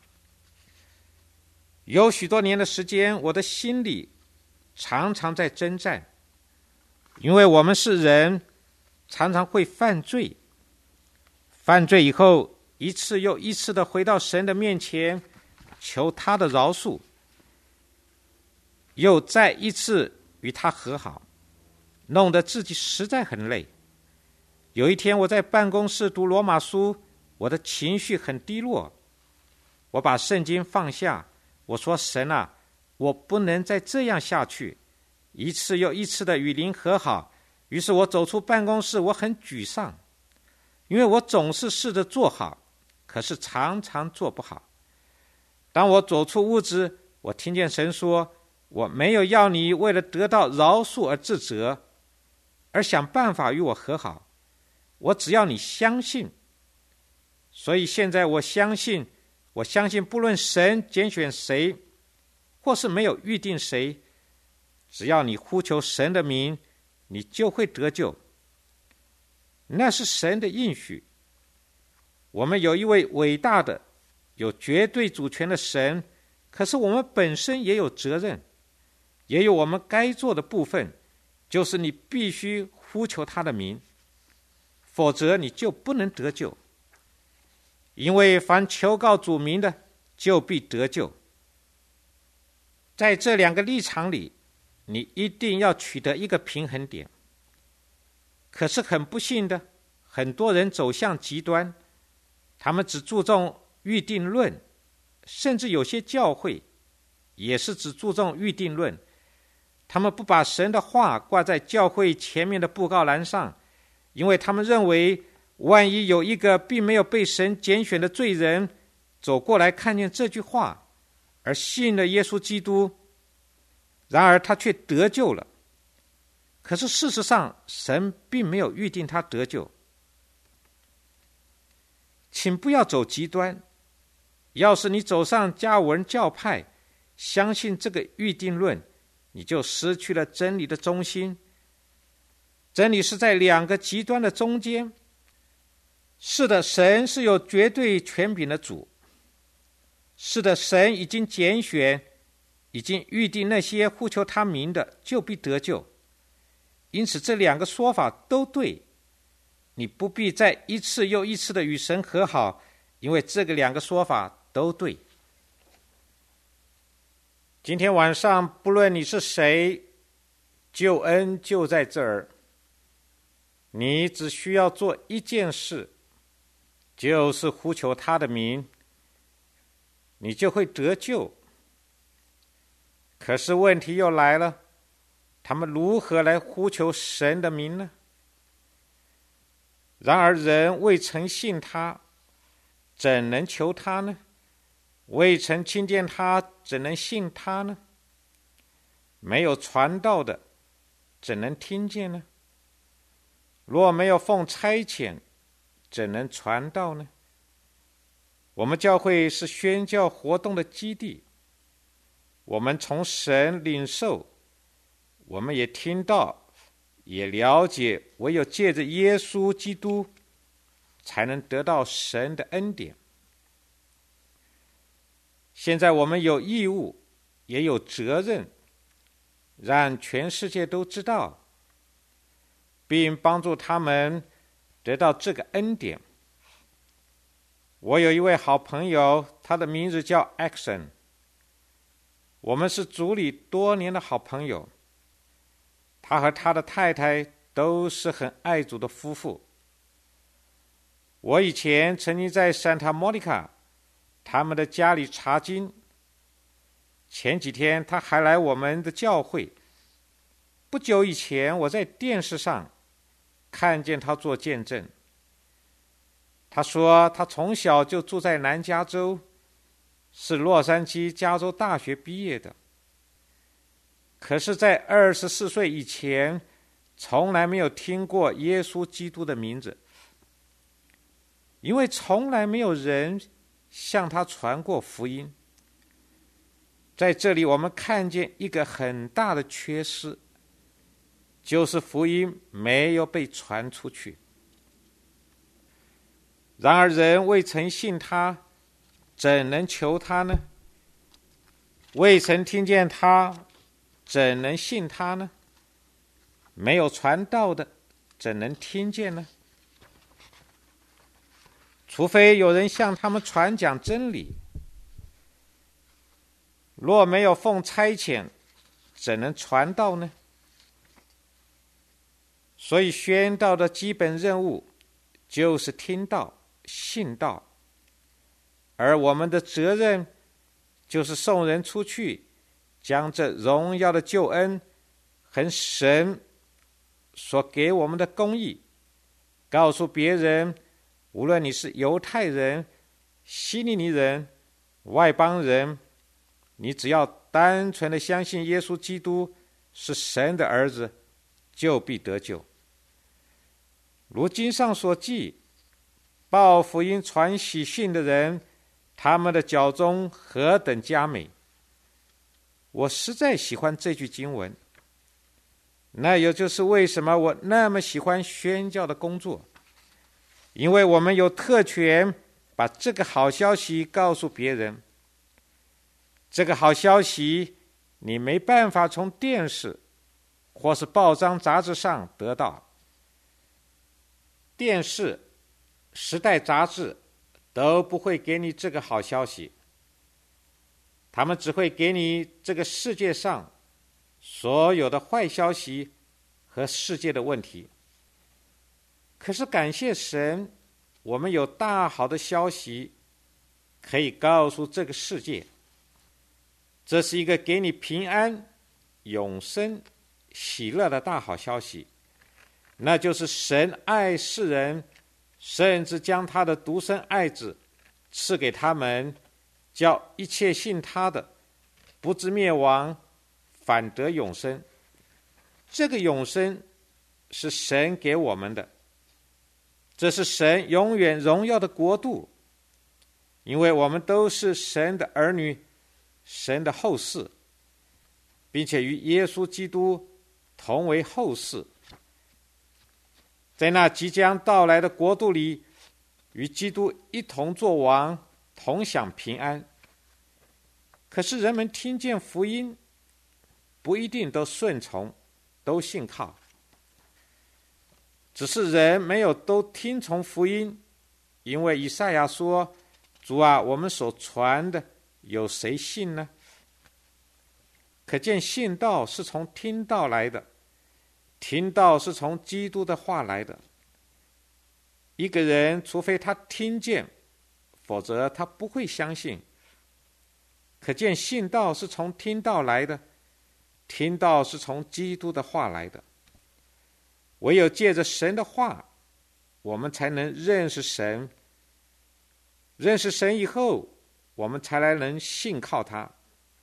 有许多年的时间，我的心里常常在征战，因为我们是人，常常会犯罪。犯罪以后，一次又一次的回到神的面前，求他的饶恕，又再一次与他和好，弄得自己实在很累。有一天我在办公室读罗马书，我的情绪很低落，我把圣经放下，我说神啊，我不能再这样下去，一次又一次的与您和好。于是我走出办公室，我很沮丧，因为我总是试着做好，可是常常做不好。当我走出屋子，我听见神说，我没有要你为了得到饶恕而自责，而想办法与我和好，我只要你相信。所以现在我相信不论神拣选谁，或是没有预定谁，只要你呼求神的名，你就会得救。那是神的应许。我们有一位伟大的、有绝对主权的神，可是我们本身也有责任，也有我们该做的部分，就是你必须呼求他的名，否则你就不能得救。因为凡求告主名的，就必得救。在这两个立场里，你一定要取得一个平衡点。可是很不幸的，很多人走向极端，他们只注重预定论，甚至有些教会也是只注重预定论。他们不把神的话挂在教会前面的布告栏上，因为他们认为，万一有一个并没有被神拣选的罪人走过来看见这句话，而信了耶稣基督，然而他却得救了。可是事实上，神并没有预定他得救。请不要走极端。要是你走上加尔文教派，相信这个预定论，你就失去了真理的中心。真理是在两个极端的中间。 是的，神是有绝对权柄的主。是的，神已经拣选，已经预定那些呼求他名的，就必得救。因此这两个说法都对，你不必再一次又一次的与神和好，因为这两个说法都对。今天晚上不论你是谁，救恩就在这儿。你只需要做一件事，就是呼求他的名，你就会得救。可是问题又来了，他们如何来呼求神的名呢？然而人未曾信他，怎能求他呢？未曾听见他，怎能信他呢？没有传道的，怎能听见呢？若没有奉差遣，怎能传道呢？我们教会是宣教活动的基地，我们从神领受，我们也听到，也了解，唯有借着耶稣基督，才能得到神的恩典。现在我们有义务，也有责任，让全世界都知道，并帮助他们得到这个恩典。我有一位好朋友，他的名字叫 Axon， 我们是主里多年的好朋友。他和他的太太都是很爱主的夫妇。我以前曾经在 Santa Monica 他们的家里查经，前几天他还来我们的教会。不久以前我在电视上看见他做见证。他说他从小就住在南加州，是洛杉矶加州大学毕业的。可是在24岁以前，从来没有听过耶稣基督的名字，因为从来没有人向他传过福音。在这里我们看见一个很大的缺失，就是福音没有被传出去。然而人未曾信他，怎能求他呢？未曾听见他，怎能信他呢？没有传道的，怎能听见呢？除非有人向他们传讲真理。若没有奉差遣，怎能传道呢？所以宣道的基本任务就是听道、信道，而我们的责任就是送人出去，将这荣耀的救恩和神所给我们的公义告诉别人。无论你是犹太人、希利尼人、外邦人，你只要单纯的相信耶稣基督是神的儿子，就必得救。如经上所记，报福音传喜讯的人，他们的脚中何等佳美。我实在喜欢这句经文，那也就是为什么我那么喜欢宣教的工作，因为我们有特权把这个好消息告诉别人。这个好消息你没办法从电视或是报章杂志上得到。电视、时代杂志都不会给你这个好消息，他们只会给你这个世界上所有的坏消息和世界的问题。可是感谢神，我们有大好的消息可以告诉这个世界。这是一个给你平安、永生、喜乐的大好消息，那就是神爱世人，甚至将他的独生爱子赐给他们，叫一切信他的不至灭亡，反得永生。这个永生是神给我们的，这是神永远荣耀的国度，因为我们都是神的儿女，神的后嗣，并且与耶稣基督同为后嗣。在那即将到来的国度里， 与基督一同作王，同享平安。可是人们听见福音，不一定都顺从，都信靠。只是人没有都听从福音，因为以赛亚说：“主啊，我们所传的有谁信呢？”可见信道是从听道来的，听道是从基督的话来的。一个人除非他听见，否则他不会相信。可见信道是从听道来的，听道是从基督的话来的。唯有借着神的话，我们才能认识神。认识神以后，我们才来能信靠他。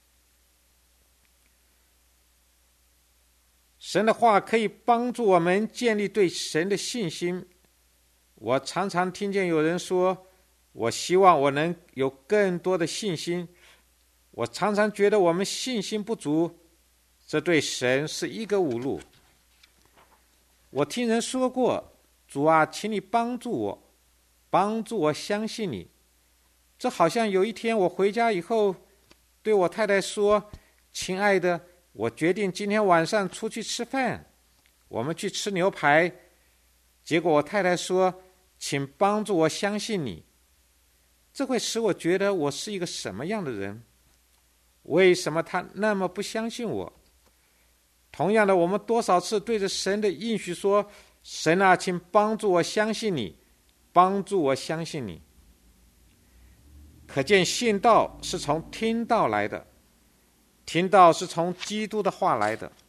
神的话可以帮助我们建立对神的信心。我常常听见有人说，我希望我能有更多的信心。我常常觉得我们信心不足，这对神是一个侮辱。我听人说过，主啊，请你帮助我，帮助我相信你。这好像有一天我回家以后，对我太太说，亲爱的，我决定今天晚上出去吃饭，我们去吃牛排。结果我太太说，请帮助我相信你。这会使我觉得我是一个什么样的人？为什么他那么不相信我？同样的，我们多少次对着神的应许说，神啊，请帮助我相信你，帮助我相信你。可见信道是从听道来的，听道是从基督的话来的。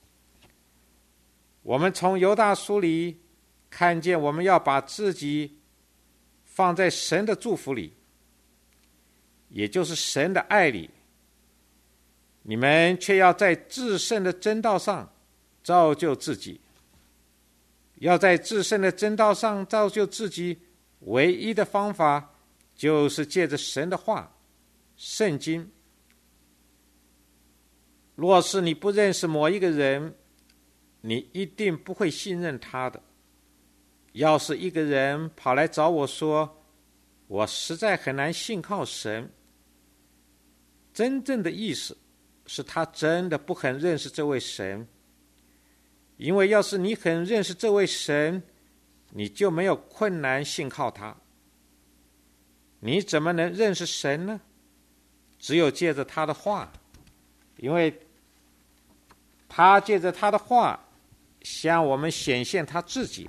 我们从犹大书里看见，我们要把自己放在神的祝福里，也就是神的爱里。你们却要在至圣的真道上造就自己。要在至圣的真道上造就自己，唯一的方法就是借着神的话，圣经。若是你不认识某一个人，你一定不会信任他的。要是一个人跑来找我说，我实在很难信靠神，真正的意思是他真的不很认识这位神。因为要是你很认识这位神，你就没有困难信靠他。你怎么能认识神呢？只有借着他的话，因为他借着他的话向我们显现他自己。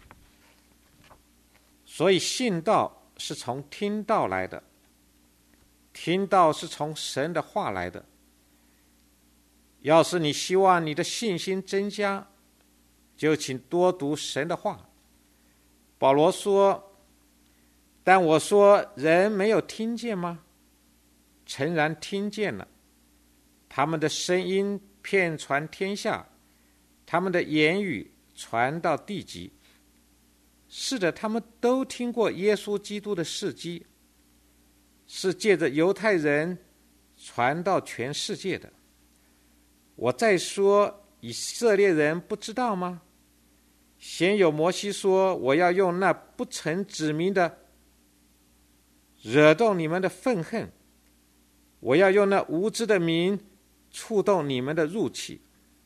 所以信道是从听道来的，听道是从神的话来的。要是你希望你的信心增加，就请多读神的话。保罗说，但我说人没有听见吗？诚然听见了，他们的声音遍传天下，他们的言语传到地极。是的，他们都听过耶稣基督的事迹，是借着犹太人传到全世界的。我再说，以色列人不知道吗？先有摩西说，我要用那不曾指明的惹动你们的愤恨，我要用那无知的民触动你们的怒气。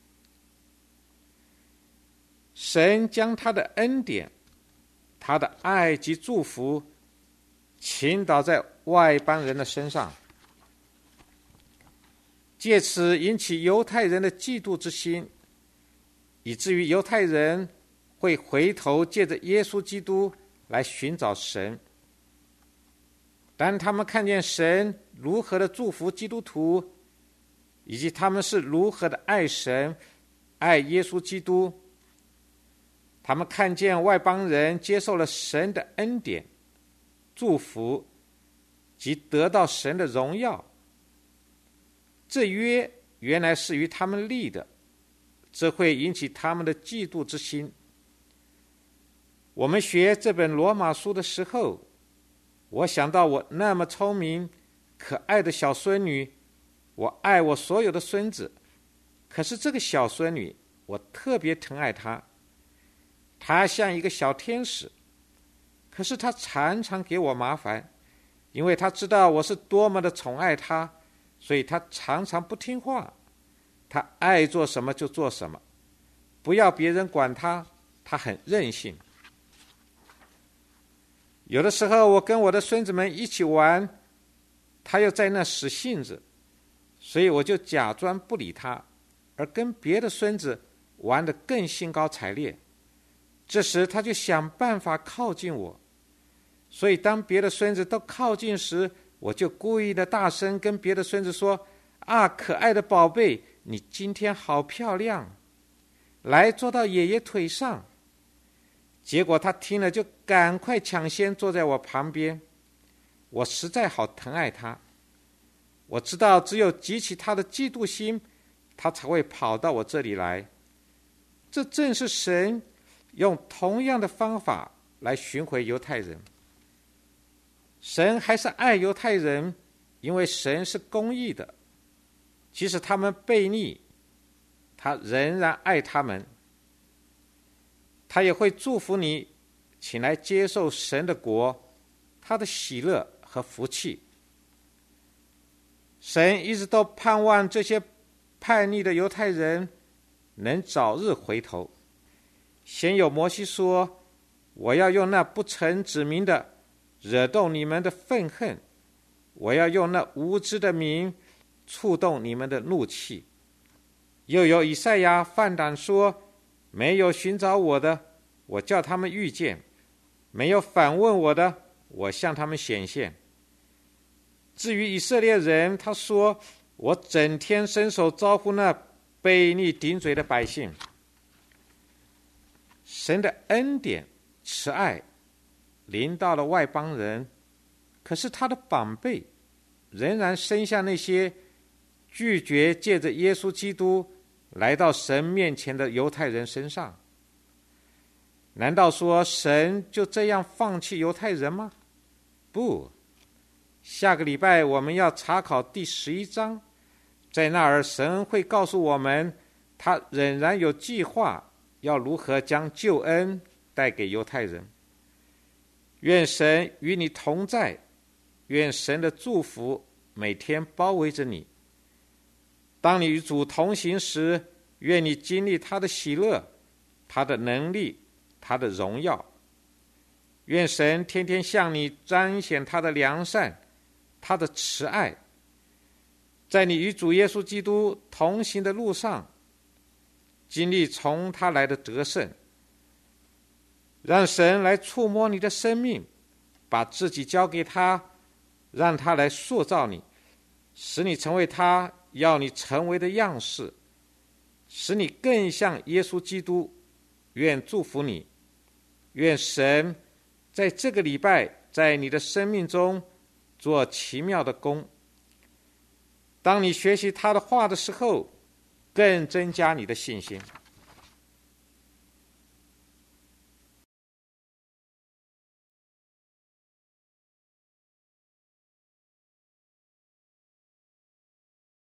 神将他的恩典，他的爱及祝福倾倒在外邦人的身上，借此引起犹太人的嫉妒之心，以至于犹太人会回头借着耶稣基督来寻找神。当他们看见神如何的祝福基督徒，以及他们是如何的爱神、爱耶稣基督，他们看见外邦人接受了神的恩典、祝福及得到神的荣耀，这约原来是与他们立的，这会引起他们的嫉妒之心。我们学这本罗马书的时候，我想到我那么聪明可爱的小孙女，我爱我所有的孙子，可是这个小孙女我特别疼爱她，她像一个小天使， 可是他常常给我麻烦，因为他知道我是多么的宠爱他，所以他常常不听话。他爱做什么就做什么，不要别人管他，他很任性。有的时候我跟我的孙子们一起玩，他又在那使性子，所以我就假装不理他，而跟别的孙子玩得更兴高采烈。这时他就想办法靠近我，所以当别的孙子都靠近时，我就故意的大声跟别的孙子说：啊，可爱的宝贝，你今天好漂亮，来坐到爷爷腿上。结果他听了就赶快抢先坐在我旁边。我实在好疼爱他，我知道只有激起他的嫉妒心，他才会跑到我这里来。这正是神用同样的方法来寻回犹太人。神还是爱犹太人，因为神是公义的，即使他们悖逆，他仍然爱他们。他也会祝福你，请来接受神的国，他的喜乐和福气。神一直都盼望这些叛逆的犹太人能早日回头。先有摩西说：我要用那不曾指明的惹动你们的愤恨，我要用那无知的名触动你们的怒气。又有以赛亚放胆说：没有寻找我的，我叫他们遇见；没有反问我的，我向他们显现。至于以色列人，他说：我整天伸手招呼那悖逆顶嘴的百姓。神的恩典慈爱临到了外邦人，可是他的膀臂仍然伸向那些拒绝借着耶稣基督来到神面前的犹太人身上。难道说神就这样放弃犹太人吗？不，下个礼拜我们要查考第11章，在那儿神会告诉我们，他仍然有计划要如何将救恩带给犹太人。愿神与你同在，愿神的祝福每天包围着你。当你与主同行时，愿你经历他的喜乐，他的能力，他的荣耀。愿神天天向你彰显他的良善，他的慈爱。在你与主耶稣基督同行的路上，经历从他来的得胜。让神来触摸你的生命，把自己交给他，让他来塑造你，使你成为他要你成为的样式，使你更像耶稣基督。愿祝福你，愿神在这个礼拜在你的生命中做奇妙的工。当你学习他的话的时候，更增加你的信心。